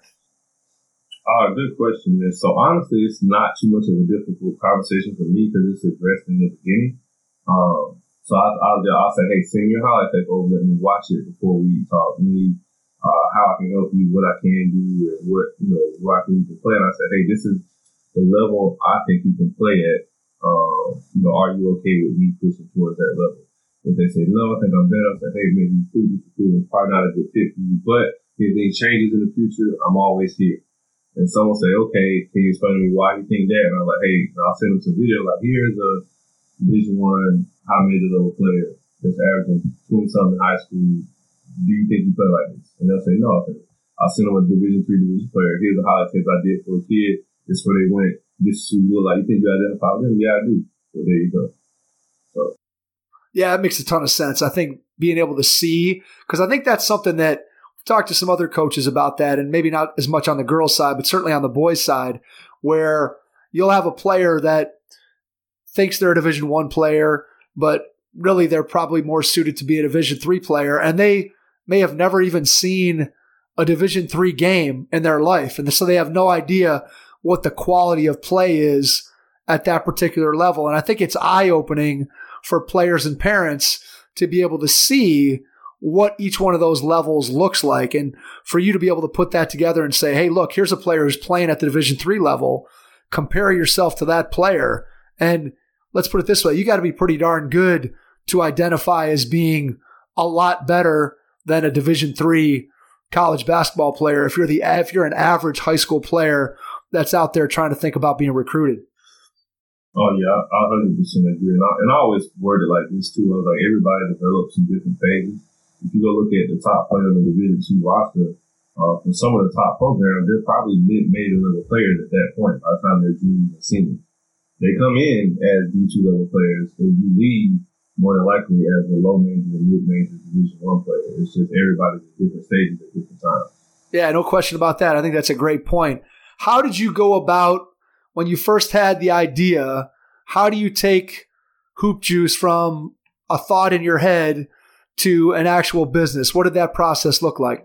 Uh, good question, man. So honestly, it's not too much of a difficult conversation for me because it's addressed in the beginning. Um, so I, I'll, I'll say, hey, send me your highlight tape over, let me watch it before we talk. Me, uh, how I can help you, what I can do, and what, you know, where I can you can play. And I said, hey, this is the level I think you can play at. Um, you know, are you okay with me pushing towards that level? If they say, no, I think I'm better, I say, hey, maybe food is probably not a good fit for you. But if anything changes in the future, I'm always here. And someone say, okay, can you explain to me why you think that? And I'm like, hey, I'll send them some video. Like, here's a Division One high major level player that's averaging twenty something in high school. Do you think you play like this? And they'll say, no. I'll, say, I'll send them a Division Three Division player. Here's a highlight tape I did for a kid. This is where they went. This is who you look like. You think you identify with them? Yeah, I do. Well, there you go. So. Yeah, it makes a ton of sense. I think being able to see, because I think that's something that talked to some other coaches about that, and maybe not as much on the girls' side, but certainly on the boys' side, where you'll have a player that thinks they're a Division One player, but really they're probably more suited to be a Division Three player, and they may have never even seen a Division Three game in their life, and so they have no idea what the quality of play is at that particular level. And I think it's eye-opening for players and parents to be able to see what each one of those levels looks like, and for you to be able to put that together and say, hey, look, here's a player who's playing at the Division three level. Compare yourself to that player. And let's put it this way, you got to be pretty darn good to identify as being a lot better than a Division three college basketball player if you're the if you're an average high school player that's out there trying to think about being recruited. Oh, yeah, I one hundred percent agree. And I, and I always word it like this, too. I was like, everybody develops in different phases. If you go look at the top player on the Division two roster, uh, for some of the top programs, they're probably mid-major level players at that point by the time they're juniors and seniors. They come in as D two level players, and you leave more than likely as a low-major and mid-major Division one player. It's just everybody's at different stages at different times. Yeah, no question about that. I think that's a great point. How did you go about, when you first had the idea, how do you take Hoop Juice from a thought in your head to an actual business? What did that process look like?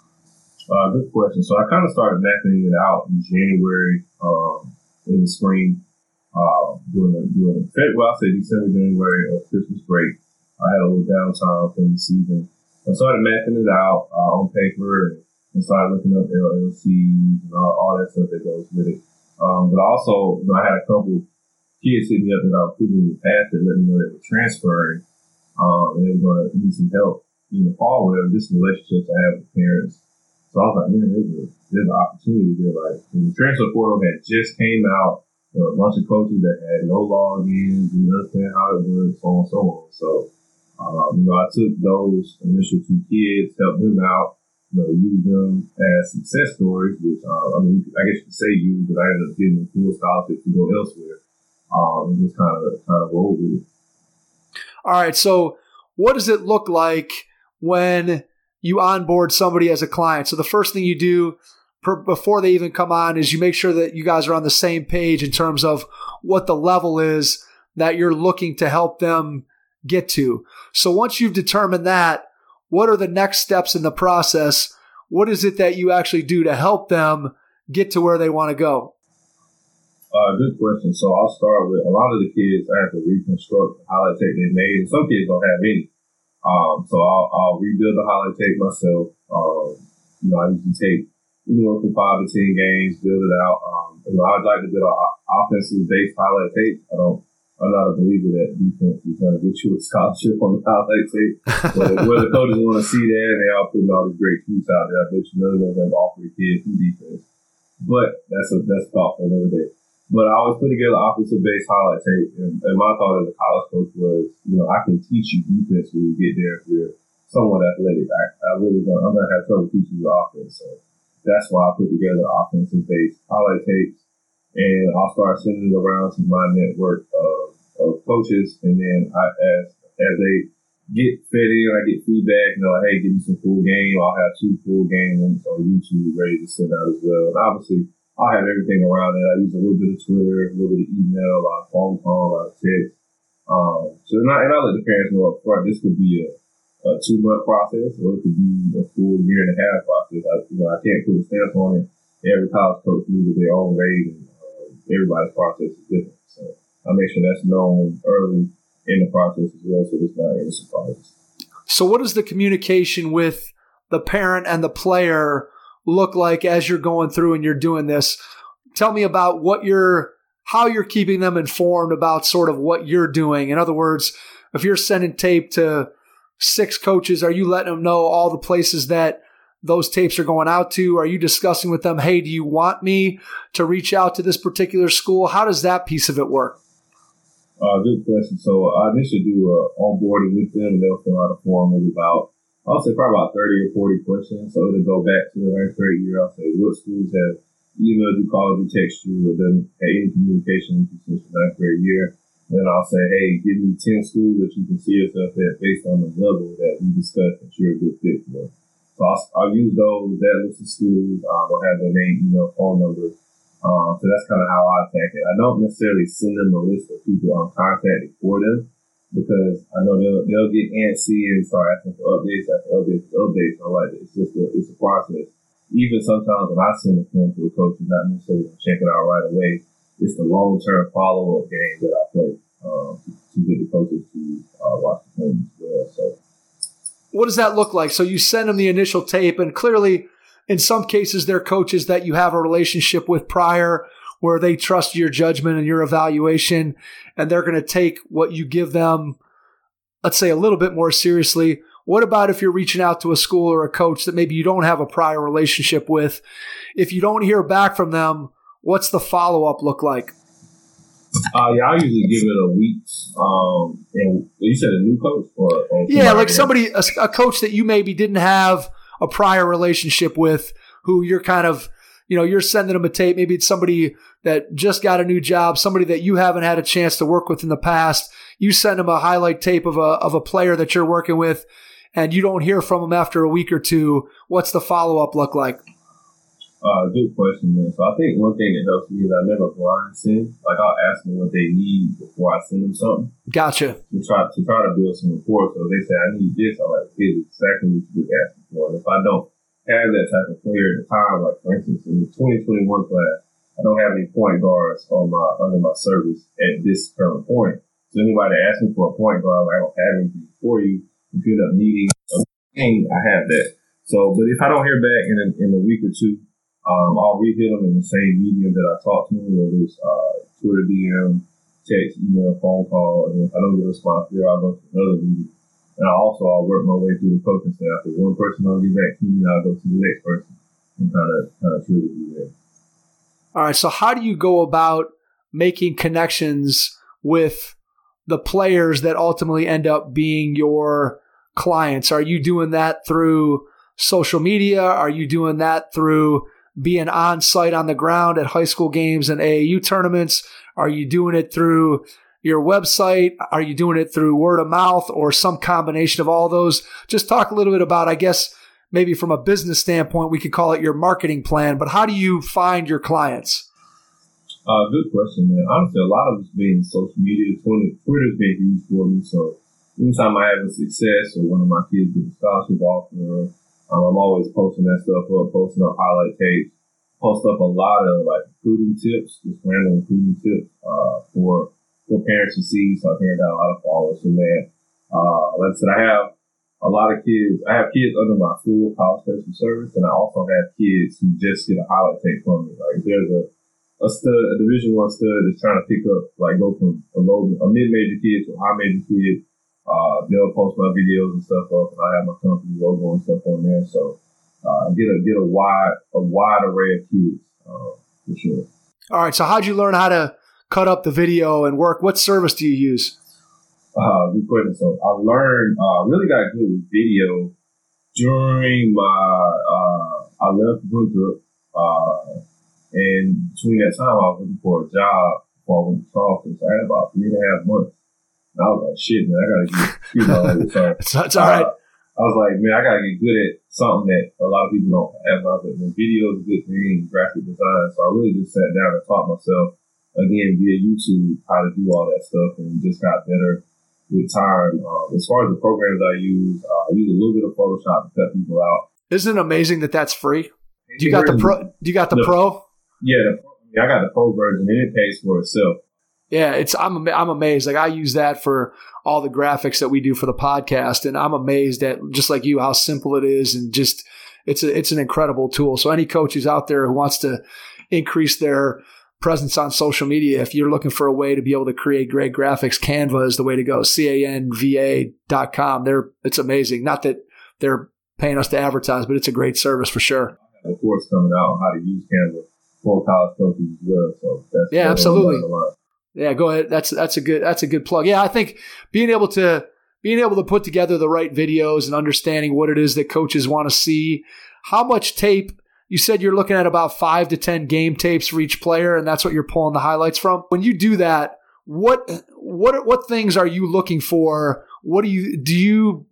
Uh, good question. So I kind of started mapping it out in January, um, in the spring, uh, during the, during the February, well, I'll say December, January of Christmas break. I had a little downtime from the season. I started mapping it out uh, on paper and, and started looking up L L Cs and all, all that stuff that goes with it. Um, but also, you know, I had a couple kids hitting me up that I was putting in the past that let me know they were transferring. Um, and they were going to need some help in the fall, whatever. This relationships I have with parents. So I was like, man, there's, a, there's an opportunity here. Like, and the transfer portal had just came out. There were a bunch of coaches that had no logins, didn't understand how it works, so on and so on. So, um, you know, I took those initial two kids, helped them out, you know, use them as success stories, which, uh, I mean, I guess you could say use, but I ended up getting a full scholarship to go elsewhere. Um, and just kind of, kind of roll with it. All right. So what does it look like when you onboard somebody as a client? So the first thing you do per, before they even come on is you make sure that you guys are on the same page in terms of what the level is that you're looking to help them get to. So once you've determined that, what are the next steps in the process? What is it that you actually do to help them get to where they want to go? Uh, good question. So I'll start with a lot of the kids I have to reconstruct the highlight tape they made, and some kids don't have any. Um, so I'll, I'll rebuild the highlight tape myself. Um, you know, I usually take anywhere from five to ten games, build it out. Um, you know, I'd like to build an offensive-based highlight tape. I don't. I'm not a believer that defense is going to get you a scholarship on the highlight tape. But whether coaches want to see that, and they all putting all these great tweets out there, I bet you none of them have offered a kid from defense. But that's a that's a thought for another day. But I always put together offensive-based highlight tape, and, and my thought as a college coach was, you know, I can teach you defense when you get there if you're somewhat athletic. I, I really don't. I'm going to have trouble teaching you offense. So that's why I put together offensive-based highlight tapes, and I'll start sending it around to my network of, of coaches, and then I, as as they get fed in, I get feedback, you know, like, hey, give me some full game. I'll have two full game links on YouTube ready to send out as well. And obviously, I have everything around it. I use a little bit of Twitter, a little bit of email, a lot of phone call, a lot of text. Um, so and I, and I let the parents know up front, this could be a, a two-month process, or it could be a full year and a half process. I, you know, I can't put a stamp on it. Every college coach uses their own rate, and um, everybody's process is different. So I make sure that's known early in the process as well, so there's not any surprises. So what does the communication with the parent and the player look like as you're going through and you're doing this? Tell me about what you're, how you're keeping them informed about sort of what you're doing. In other words, if you're sending tape to six coaches, are you letting them know all the places that those tapes are going out to? Are you discussing with them, hey, do you want me to reach out to this particular school? How does that piece of it work? Uh, good question. So I initially do uh, onboarding with them, and they'll fill out a form with about, I'll say probably about thirty or forty questions. So it'll go back to the ninth grade year. I'll say, what schools have emailed you, called you, texted you, or done any communication with you since the ninth grade year? Then I'll say, hey, give me ten schools that you can see yourself at based on the level that we discussed that you're a good fit for. So I'll, I'll use those, that list of schools. Um, I'll have their name, email, phone number. Um, so that's kind of how I attack it. I don't necessarily send them a list of people I'm contacting for them, because I know they'll they'll get antsy and start asking for updates after updates after updates. I'm like, it's just a it's a process. Even sometimes when I send a film to a coach, it's not necessarily gonna check it out right away. It's the long term follow up game that I play um, to, to get the coaches to uh, watch the film as well. So, what does that look like? So you send them the initial tape, and clearly, in some cases, they're coaches that you have a relationship with prior, where they trust your judgment and your evaluation, and they're going to take what you give them, let's say, a little bit more seriously. What about if you're reaching out to a school or a coach that maybe you don't have a prior relationship with? If you don't hear back from them, what's the follow-up look like? Uh, yeah, I usually give it a week. Um, and you said a new coach? or, or Yeah, like somebody, a, a coach that you maybe didn't have a prior relationship with, who you're kind of, you know, you're sending them a tape. Maybe it's somebody that just got a new job, somebody that you haven't had a chance to work with in the past. You send them a highlight tape of a of a player that you're working with, and you don't hear from them after a week or two. What's the follow-up look like? Uh, good question, man. So I think one thing that helps me is I never blind send. Like, I'll ask them what they need before I send them something. Gotcha. To try to try to build some rapport. So if they say, I need this, I'm like, here's exactly what you just asked me for. And if I don't have that type of player at the time, like, for instance, in the twenty twenty-one class, I don't have any point guards on my under my service at this current point. So anybody that asks me for a point guard, like, I don't have anything for you. If you end up needing a thing, I have that. So, but if I don't hear back in a, in a week or two, Um, I'll re-hit them in the same medium that I talked to them, whether it's uh, Twitter D M, text, email, phone call. And if I don't get a response there, I'll go to another medium. And I also, I'll work my way through the coaching staff. If one person don't get back to me, I'll go to the next person and kind of kind of truly do that. All right, so how do you go about making connections with the players that ultimately end up being your clients? Are you doing that through social media? Are you doing that through being on site on the ground at high school games and A A U tournaments? Are you doing it through your website? Are you doing it through word of mouth or some combination of all those? Just talk a little bit about, I guess, maybe from a business standpoint, we could call it your marketing plan, but how do you find your clients? Uh, good question, man. Honestly, a lot of it's been social media. Twitter, Twitter's been huge for me. So anytime I have a success or one of my kids get a scholarship offer, um, I'm always posting that stuff up, posting up highlight tapes, post up a lot of like recruiting tips, just random recruiting tips uh, for for parents to see. So I think I got a lot of followers from that. Uh, like I said, I have a lot of kids. I have kids under my full college special service, and I also have kids who just get a highlight tape from me. Like if there's a A stud, a Division One stud is trying to pick up, like, go from a low, a mid-major kid to a high-major kid. Uh, they'll post my videos and stuff up, and I have my company logo and stuff on there. So, uh, get a get a wide a wide array of kids uh, for sure. All right. So, how'd you learn how to cut up the video and work? What service do you use? Uh, good question. So, I learned, uh, really got good with video during my. Uh, I left Winthrop. Uh, And between that time, I was looking for a job before I went to Charleston. So I had about three and a half months. And I was like, shit, man, I got to get, excuse my language, sorry. It's, it's all right. Uh, I was like, man, I got to get good at something that a lot of people don't have. I was like, man, video is a good thing, graphic design. So I really just sat down and taught myself, again, via YouTube, how to do all that stuff and just got better with time. Um, as far as the programs I use, uh, I use a little bit of Photoshop to cut people out. Isn't it amazing that that's free? Do you got the pro? Do you got the no. pro? Yeah, the, I got the pro version, and it pays for itself. Yeah, it's I'm I'm amazed. Like I use that for all the graphics that we do for the podcast, and I'm amazed at, just like you, how simple it is, and just it's a, it's an incredible tool. So any coaches out there who wants to increase their presence on social media, if you're looking for a way to be able to create great graphics, Canva is the way to go. C A N V A dot com. They're it's amazing. Not that they're paying us to advertise, but it's a great service for sure. Of course, coming out on how to use Canva for college coaches as well. So that's yeah, absolutely. Yeah, go ahead. That's that's a good that's a good plug. Yeah, I think being able to being able to put together the right videos and understanding what it is that coaches want to see. How much tape? You said you're looking at about five to ten game tapes for each player, and that's what you're pulling the highlights from. When you do that, what what what things are you looking for? What do you do you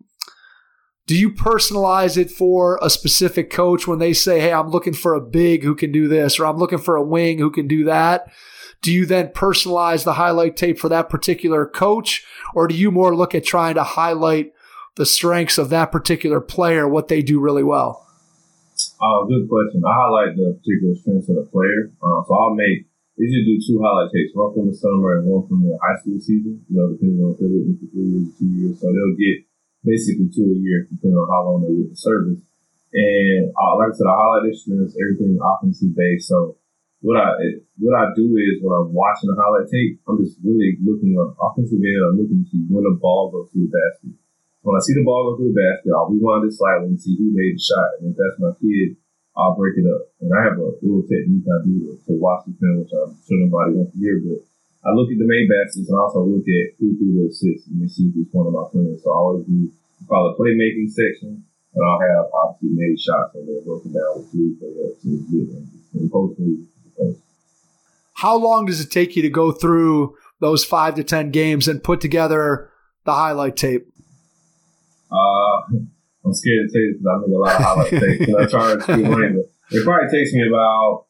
Do you personalize it for a specific coach when they say, hey, I'm looking for a big who can do this, or I'm looking for a wing who can do that? Do you then personalize the highlight tape for that particular coach, or do you more look at trying to highlight the strengths of that particular player, what they do really well? Uh, good question. I highlight the particular strengths of the player. Uh, so I'll make, usually do two highlight tapes, one from the summer and one from the high school season, you know, depending on if they're with me for three years or two years. So they'll get basically two a year, depending on how long they're with the service. And uh, like I said, I highlight their strengths, everything offensive based. So what I what I do is when I'm watching the highlight tape, I'm just really looking on offensive end. I'm looking to see when the ball goes through the basket. When I see the ball go through the basket, I'll rewind it slightly and see who made the shot. And if that's my kid, I'll break it up. And I have a little technique I do to, to watch the film, which I'm sure nobody wants to hear, but I look at the main baskets and also look at who threw the assists and see if it's one of my players. So I always do call a playmaking section, and I'll have obviously made shots and they're broken down with three playups and mid-ranges and post moves. How long does it take you to go through those five to ten games and put together the highlight tape? Uh, I'm scared to say this because I make a lot of highlight tapes and I try to do money, but it probably takes me about,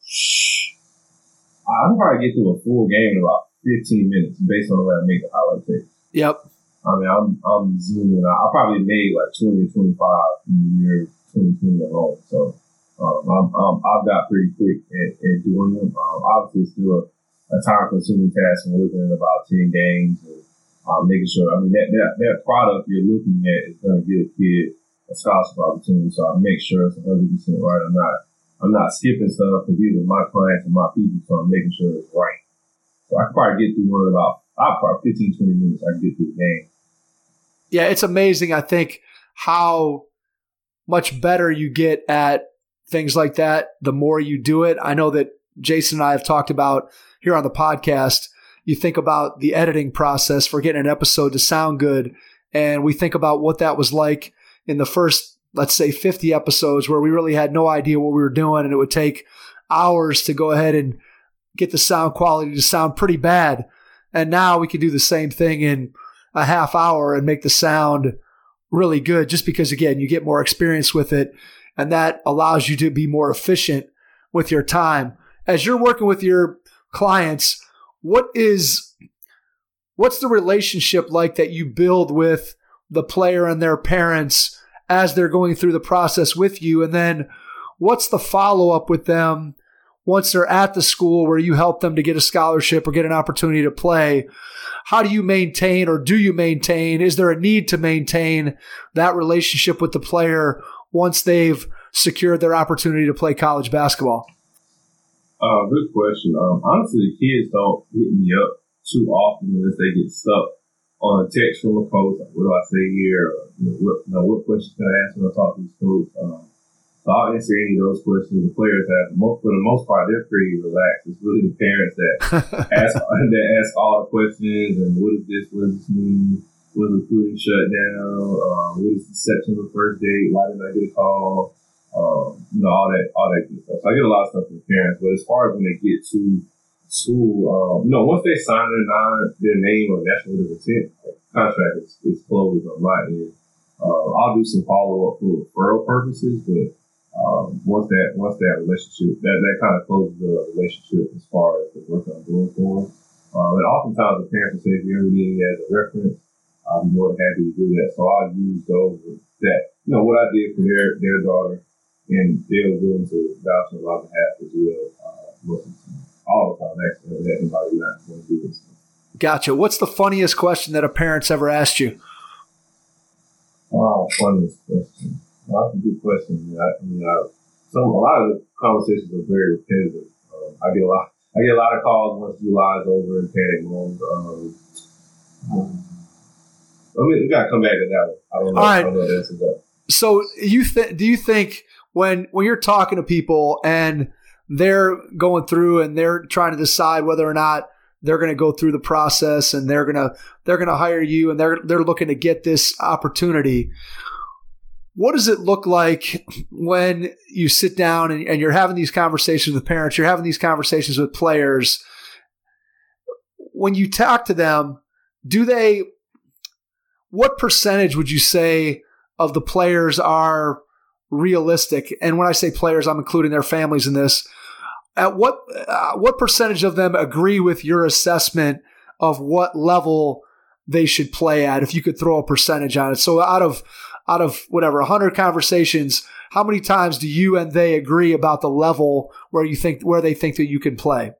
I can probably get through a full game in about fifteen minutes based on the way I make the highlight tape. Yep. I mean, I'm I'm zooming out. I probably made like twenty or twenty-five in the year twenty twenty alone. So um, I'm, I'm, I've got pretty quick at, at doing them. Um, obviously, it's still a, a time-consuming task and looking at about ten games and um, making sure. I mean, that, that that product you're looking at is going to get a kid a scholarship opportunity. So I make sure it's one hundred percent right. I'm not I'm not skipping stuff because these are my clients and my people, so I'm making sure it's right. So I could probably get through one in about I'll probably fifteen, twenty minutes. I can get through the game. Yeah, it's amazing, I think, how much better you get at things like that the more you do it. I know that Jason and I have talked about here on the podcast. You think about the editing process for getting an episode to sound good, and we think about what that was like in the first let's say fifty episodes where we really had no idea what we were doing, and it would take hours to go ahead and get the sound quality to sound pretty bad. And now we can do the same thing in a half hour and make the sound really good, just because, again, you get more experience with it, and that allows you to be more efficient with your time. As you're working with your clients, what is what's the relationship like that you build with the player and their parents as they're going through the process with you? And then what's the follow-up with them once they're at the school where you help them to get a scholarship or get an opportunity to play? How do you maintain, or do you maintain, is there a need to maintain that relationship with the player once they've secured their opportunity to play college basketball? Uh, good question. Um, honestly, the kids don't hit me up too often unless they get stuck on a text from a coach. Like, what do I say here? Or, you know, what, you know, what questions can I ask when I talk to this coach? Um, So I'll answer any of those questions the players have. Most, for the most part, they're pretty relaxed. It's really the parents that ask that ask all the questions. And what is this? What does this mean? Was recruiting shut down? Um, what is the September first date? Why didn't I get a call? Um, you know, all that, all that good stuff. So I get a lot of stuff from the parents. But as far as when they get to school, um, you know, once they sign their non, their name or national letter of intent, the contract is, is closed on my end. Uh, I'll do some follow up for referral purposes, but Um, once that once that relationship that, that kind of closes the relationship as far as the work I'm doing for them. Um, and oftentimes the parents will say, if you ever need me as a reference, I'll be more than happy to do that. So I'll use those that you know what I did for their their daughter, and they're willing to vouch on my behalf as well. Uh, most of the time, all the time, actually, that anybody not going to do this. Gotcha. What's the funniest question that a parent's ever asked you? Oh, funniest question. Well, that's a good question. I, mean, I, I mean, I, some a lot of the conversations are very repetitive. Um, I get a lot. I get a lot of calls once July's over and panic mode. Um, um, I mean, we gotta come back to that one. I don't know. All right. I don't know the answer to that. So you th- do you think when when you're talking to people and they're going through and they're trying to decide whether or not they're going to go through the process and they're gonna they're gonna hire you and they're they're looking to get this opportunity, what does it look like when you sit down and, and you're having these conversations with parents, you're having these conversations with players? When you talk to them, do they, what percentage would you say of the players are realistic? And when I say players, I'm including their families in this. At what, uh, what percentage of them agree with your assessment of what level they should play at, if you could throw a percentage on it? So out of out of whatever, one hundred conversations, how many times do you and they agree about the level where you think where they think that you can play?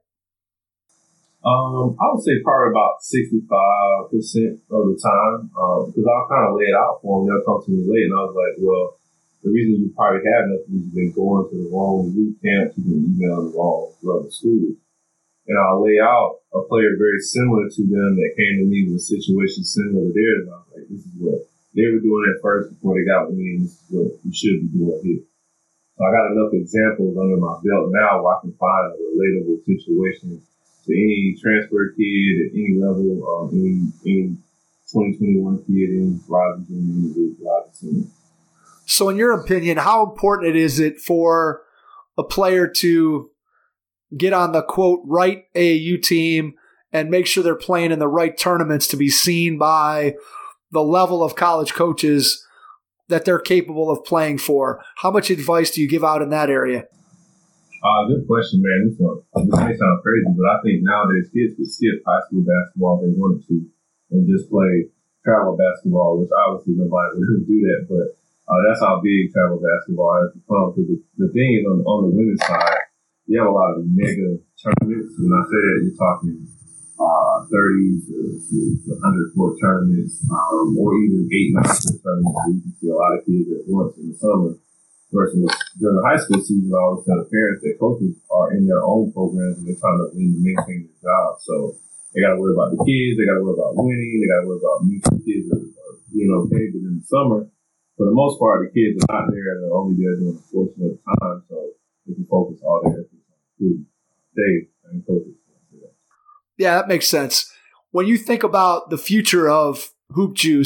Um, I would say probably about sixty-five percent of the time, um, because I'll kind of lay it out for them. They'll come to me late, and I was like, well, the reason you probably have nothing is you've been going to the wrong youth camps, you've been emailing the wrong level schools. And I'll lay out a player very similar to them that came to me with a situation similar to theirs. And I was like, this is what they were doing at first before they got with me, and this is what you should be doing here. So I got enough examples under my belt now where I can find a relatable situation to any transfer kid at any level, um, any, any twenty twenty-one kid, any rising junior, any rising senior. So in your opinion, how important is it for a player to get on the, quote, right A A U team and make sure they're playing in the right tournaments to be seen by the level of college coaches that they're capable of playing for? How much advice do you give out in that area? Uh, good question, man. This, one, this may sound crazy, but I think nowadays kids could skip high school basketball if they wanted to and just play travel basketball, which obviously nobody would do that, but uh, that's how big travel basketball has become. Because the, the thing is, on, on the women's side, you have a lot of mega tournaments. When I say that, you're talking uh, thirty to, to one hundred court tournaments, um, or even eight, nine court tournaments where you can see a lot of kids at once in the summer. Versus during the high school season, I always tell the parents that coaches are in their own programs and they're trying to win to maintain their job. So they got to worry about the kids, they got to worry about winning, they got to worry about mutual kids are, are being okay. But in the summer, for the most part, the kids are not there and they're only there during a portion of the time, so they can focus all their efforts on food, day, and coaches. Yeah, that makes sense. When you think about the future of Hoop Juice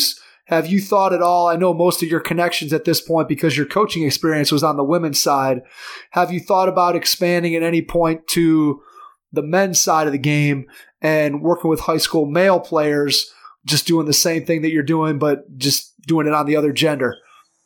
have you thought at all, I know most of your connections at this point because your coaching experience was on the women's side, have you thought about expanding at any point to the men's side of the game and working with high school male players, just doing the same thing that you're doing, but just doing it on the other gender?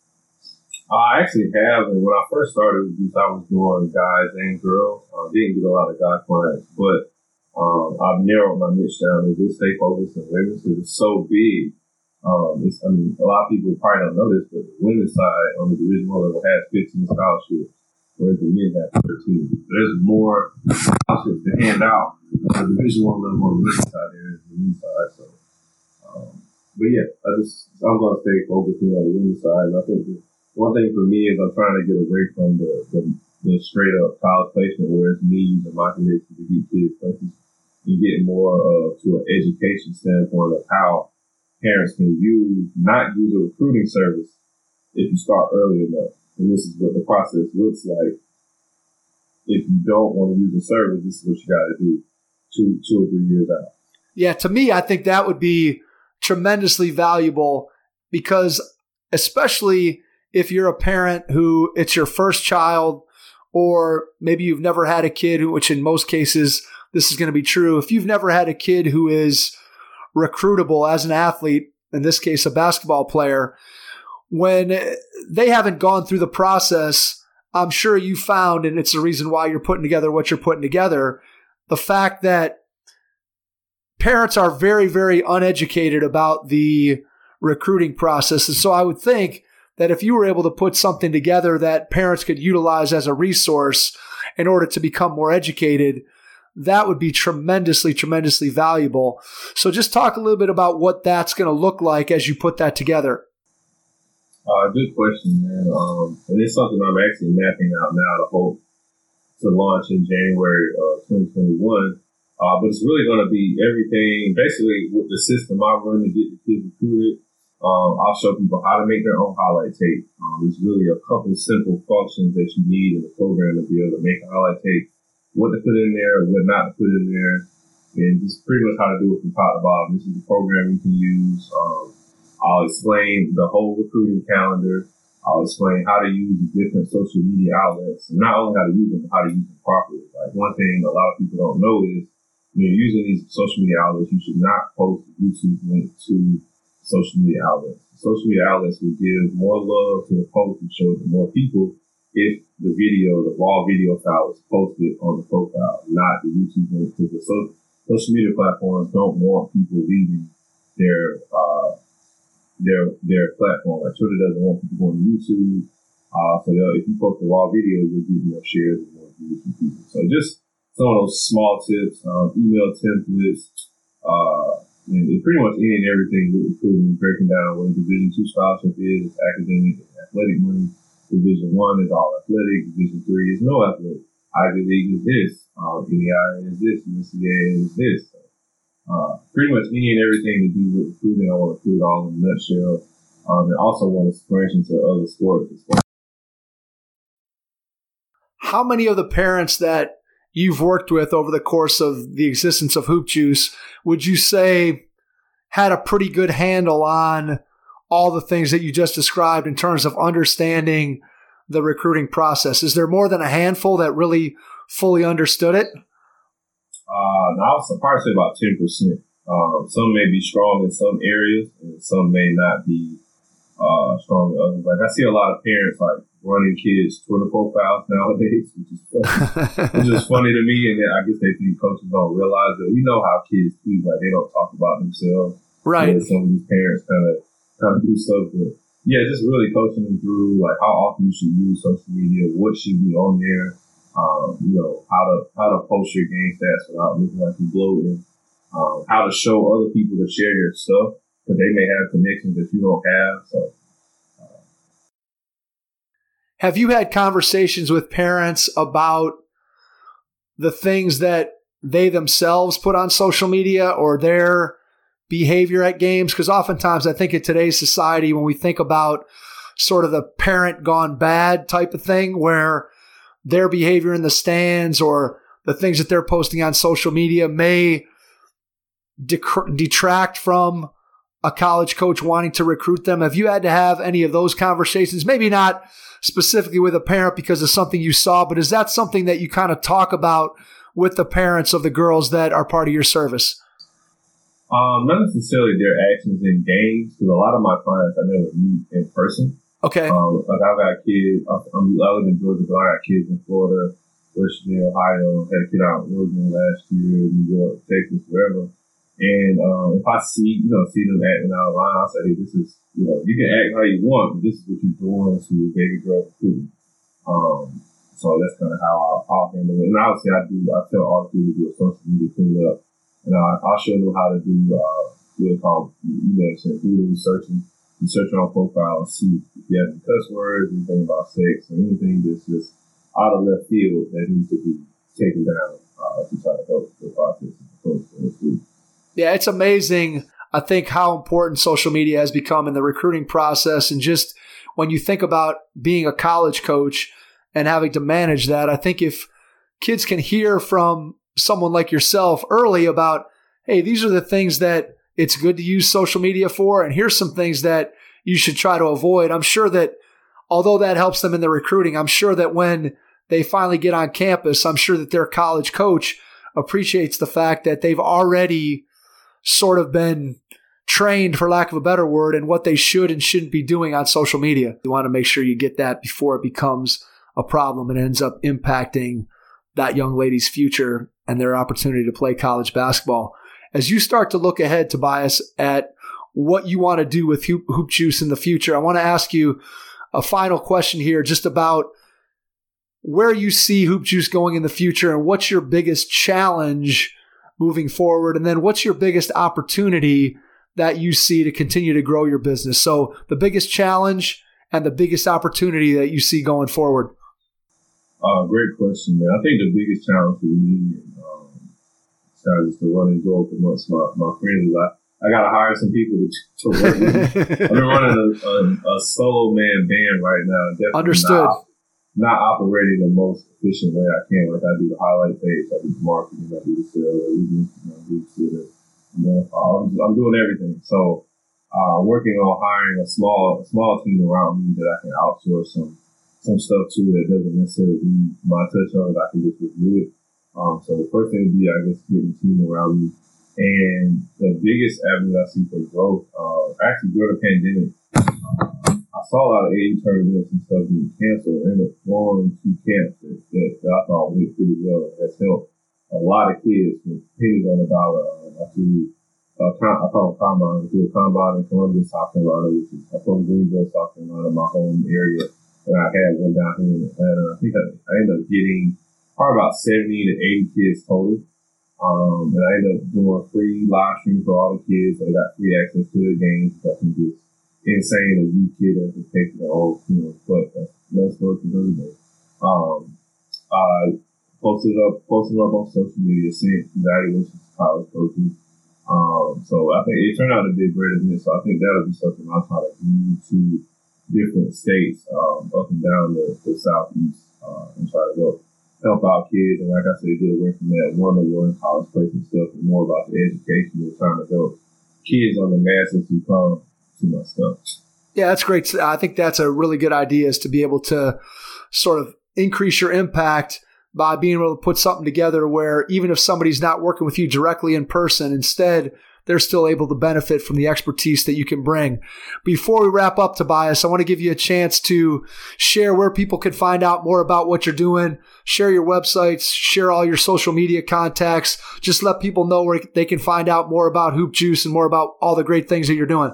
I actually have, and when I first started with this, I was doing guys and girls. I uh, didn't get a lot of guy clients, but um, I've narrowed my niche down to just stay focused on women because it's so big. Um, it's, I mean, a lot of people probably don't know this, but the women's side on the Division One level has fifteen scholarships, whereas the men have thirteen. There's more scholarships to hand out on the Division One level on the women's side than the men's side. So, um, but yeah, I just I'm going to stay focused on the women's side, and I think that one thing for me is I'm trying to get away from the the, the straight up college placement where it's me using my connections to get kids places and get more uh, to an education standpoint of how parents can use, not use a recruiting service if you start early enough. And this is what the process looks like. If you don't want to use a service, this is what you got to do two, two or three years out. Yeah, to me, I think that would be tremendously valuable because especially if you're a parent who it's your first child or maybe you've never had a kid, which in most cases this is going to be true. If you've never had a kid who is recruitable as an athlete, in this case a basketball player, when they haven't gone through the process, I'm sure you found, and it's the reason why you're putting together what you're putting together, the fact that parents are very, very uneducated about the recruiting process. And so I would think that if you were able to put something together that parents could utilize as a resource in order to become more educated, that would be tremendously, tremendously valuable. So just talk a little bit about what that's going to look like as you put that together. Uh, good question, man. Um, and it's something I'm actually mapping out now to hope to launch in January of twenty twenty-one. Uh, but it's really going to be everything, basically with the system I run to get the kids recruited. Um, I'll show people how to make their own highlight tape. Um, there's really a couple simple functions that you need in the program to be able to make a highlight tape. What to put in there, what not to put in there, and just pretty much how to do it from top to bottom. This is the program you can use. Um, I'll explain the whole recruiting calendar. I'll explain how to use the different social media outlets, and not only how to use them, but how to use them properly. Like one thing a lot of people don't know is when you're using these social media outlets, you should not post a YouTube link to social media outlets. Social media outlets will give more love to the post and show it to more people if the video, the raw video file is posted on the profile, not the YouTube link, because the so, social media platforms don't want people leaving their uh, their their platform. Like Twitter doesn't want people going to YouTube. Uh, so if you post the raw video, you'll get more shares and more views from people. So just some of those small tips, um, email templates, uh, and pretty much any and everything with recruiting, breaking down what a Division Two scholarship is, academic and athletic money. Division One is all athletic. Division Three is no athletic. Ivy League is this. Um, N E I is this. N C A A is this. So, uh, pretty much any and everything to do with recruiting, I want to put it all in a nutshell. Um, and also want to branch into other sports as well. How many of the parents that you've worked with over the course of the existence of Hoop Juice would you say had a pretty good handle on all the things that you just described in terms of understanding the recruiting process? Is there more than a handful that really fully understood it? Uh, now, I would probably say about ten percent. Um, some may be strong in some areas, and some may not be uh, strong in others. Like, I see a lot of parents, like, running kids' Twitter profiles nowadays, which is funny, which is funny to me. And then I guess they think coaches don't realize that we know how kids tweet, like, they don't talk about themselves. Right. And some of these parents kind of kind of do stuff, but yeah, just really coaching them through like how often you should use social media, what should be on there, um, you know, how to how to post your game stats without looking like you're bloating, um, how to show other people to share your stuff because they may have connections that you don't have. So, uh, have you had conversations with parents about the things that they themselves put on social media or their behavior at games? Because oftentimes I think in today's society, when we think about sort of the parent gone bad type of thing, where their behavior in the stands or the things that they're posting on social media may dec- detract from a college coach wanting to recruit them? Have you had to have any of those conversations? Maybe not specifically with a parent because of something you saw, but is that something that you kind of talk about with the parents of the girls that are part of your service? Um, not necessarily their actions in games, because a lot of my clients I never meet in person. Okay. Um, like I've got kids, I'm, I live in Georgia, but I got kids in Florida, West Virginia, Ohio, had a kid out in Oregon last year, New York, Texas, wherever. And um, if I see, you know, see them acting out of line, I'll say, hey, this is, you know, you can act how you want, but this is what you're doing to baby girl recruiting. Um, so that's kind of how I'll, I'll handle it. And obviously I do, I tell all the kids to do a social media cleanup. And I, I'll show them how to do, uh, what they call, you mentioned, Google searching. You search on profile and see if you have any cuss words, anything about sex, or anything that's just out of left field that needs to be taken down uh, to try to help the process of the Yeah, it's amazing, I think, how important social media has become in the recruiting process. And just when you think about being a college coach and having to manage that, I think if kids can hear from someone like yourself early about, hey, these are the things that it's good to use social media for, and here's some things that you should try to avoid. I'm sure that although that helps them in the recruiting, I'm sure that when they finally get on campus, I'm sure that their college coach appreciates the fact that they've already sort of been trained, for lack of a better word, in what they should and shouldn't be doing on social media. You want to make sure you get that before it becomes a problem and ends up impacting that young lady's future and their opportunity to play college basketball. As you start to look ahead, Tobias, at what you want to do with Hoop, Hoop Juice in the future, I want to ask you a final question here just about where you see Hoop Juice going in the future and what's your biggest challenge moving forward, and then what's your biggest opportunity that you see to continue to grow your business. So the biggest challenge and the biggest opportunity that you see going forward. Uh, great question, man. I think the biggest challenge for me um, is to run and grow amongst my, my friends. Is I, I got to hire some people to, to work with me. I've been running a, a, a solo man band right now. Definitely Understood. Not, not operating the most efficient way I can. Like I do the highlight page, I do the marketing, I do the sales, I do, you know, I do the Twitter. You know, I'm, I'm doing everything. So uh, working on hiring a small, a small team around me that I can outsource some some stuff to that doesn't necessarily need my touch on it. I can just review it. Um, so the first thing would be, I guess, getting a team around me. And the biggest avenue I see for growth, uh, actually during the pandemic, uh, I saw a lot of A A U tournaments and stuff being canceled. I ended up going to camps that, that, that I thought went pretty well. That's helped a lot of kids with pennies on the dollar. Uh, I do, uh, I call it combine. I do a combine in Columbia, South Carolina, which is I'm from Greenville, South Carolina, my home area. And I had one down here in Atlanta. I think I, I ended up getting probably about seventy to eighty kids total. Um, and I ended up doing free live stream for all the kids. So they got free access to the games. I think it's insane that you kid has to pay for their own, you know, but that's another story for another day. Um, I posted it up, posted it up on social media, sent evaluations to college coaches. Um, so I think it turned out to be a great event. So I think that'll be something I'll try to do to different states, um, up and down the, the southeast, uh, and try to help help out kids. And like I said, get away from that one-on-one college placement stuff and more about the education and trying to help kids on the masses who come to my stuff. Yeah, that's great. I think that's a really good idea, is to be able to sort of increase your impact by being able to put something together where even if somebody's not working with you directly in person, instead they're still able to benefit from the expertise that you can bring. Before we wrap up, Tobias, I want to give you a chance to share where people can find out more about what you're doing, share your websites, share all your social media contacts. Just let people know where they can find out more about Hoop Juice and more about all the great things that you're doing.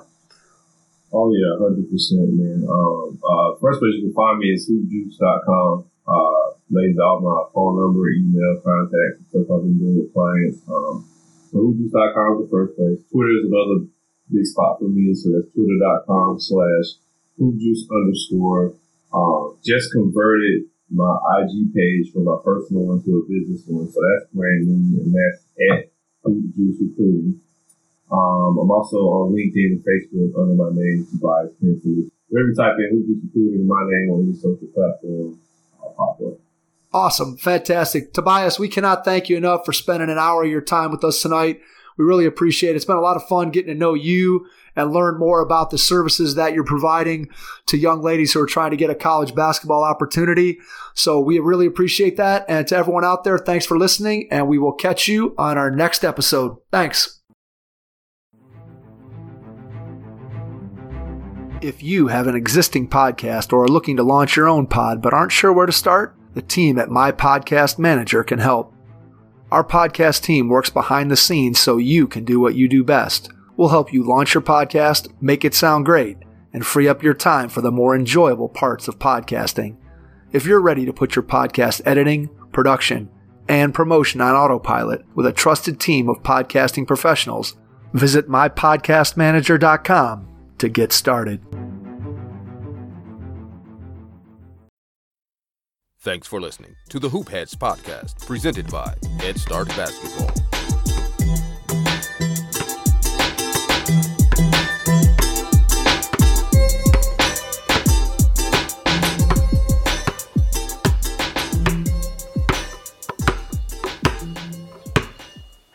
Oh, yeah, one hundred percent, man. Um, uh, first place you can find me is hoop juice dot com. Uh, lays out my phone number, email, contacts, and stuff I've been doing with clients. Um, so hoop juice dot com is the first place. Twitter is another big spot for me, so that's twitter dot com slash hoopjuice underscore. Um, just converted my I G page from my personal one to a business one, so that's brand new, and that's at hoopjuice recruiting. Um, I'm also on LinkedIn and Facebook under my name, Tobias Pinson. Wherever you type in Hoop Juice Recruiting, my name on any social platform, I'll pop up. Awesome. Fantastic. Tobias, we cannot thank you enough for spending an hour of your time with us tonight. We really appreciate it. It's been a lot of fun getting to know you and learn more about the services that you're providing to young ladies who are trying to get a college basketball opportunity. So we really appreciate that. And to everyone out there, thanks for listening, and we will catch you on our next episode. Thanks. If you have an existing podcast or are looking to launch your own pod but aren't sure where to start, the team at My Podcast Manager can help. Our podcast team works behind the scenes so you can do what you do best. We'll help you launch your podcast, make it sound great, and free up your time for the more enjoyable parts of podcasting. If you're ready to put your podcast editing, production, and promotion on autopilot with a trusted team of podcasting professionals, visit my podcast manager dot com to get started. Thanks for listening to the Hoop Heads podcast, presented by Head Start Basketball.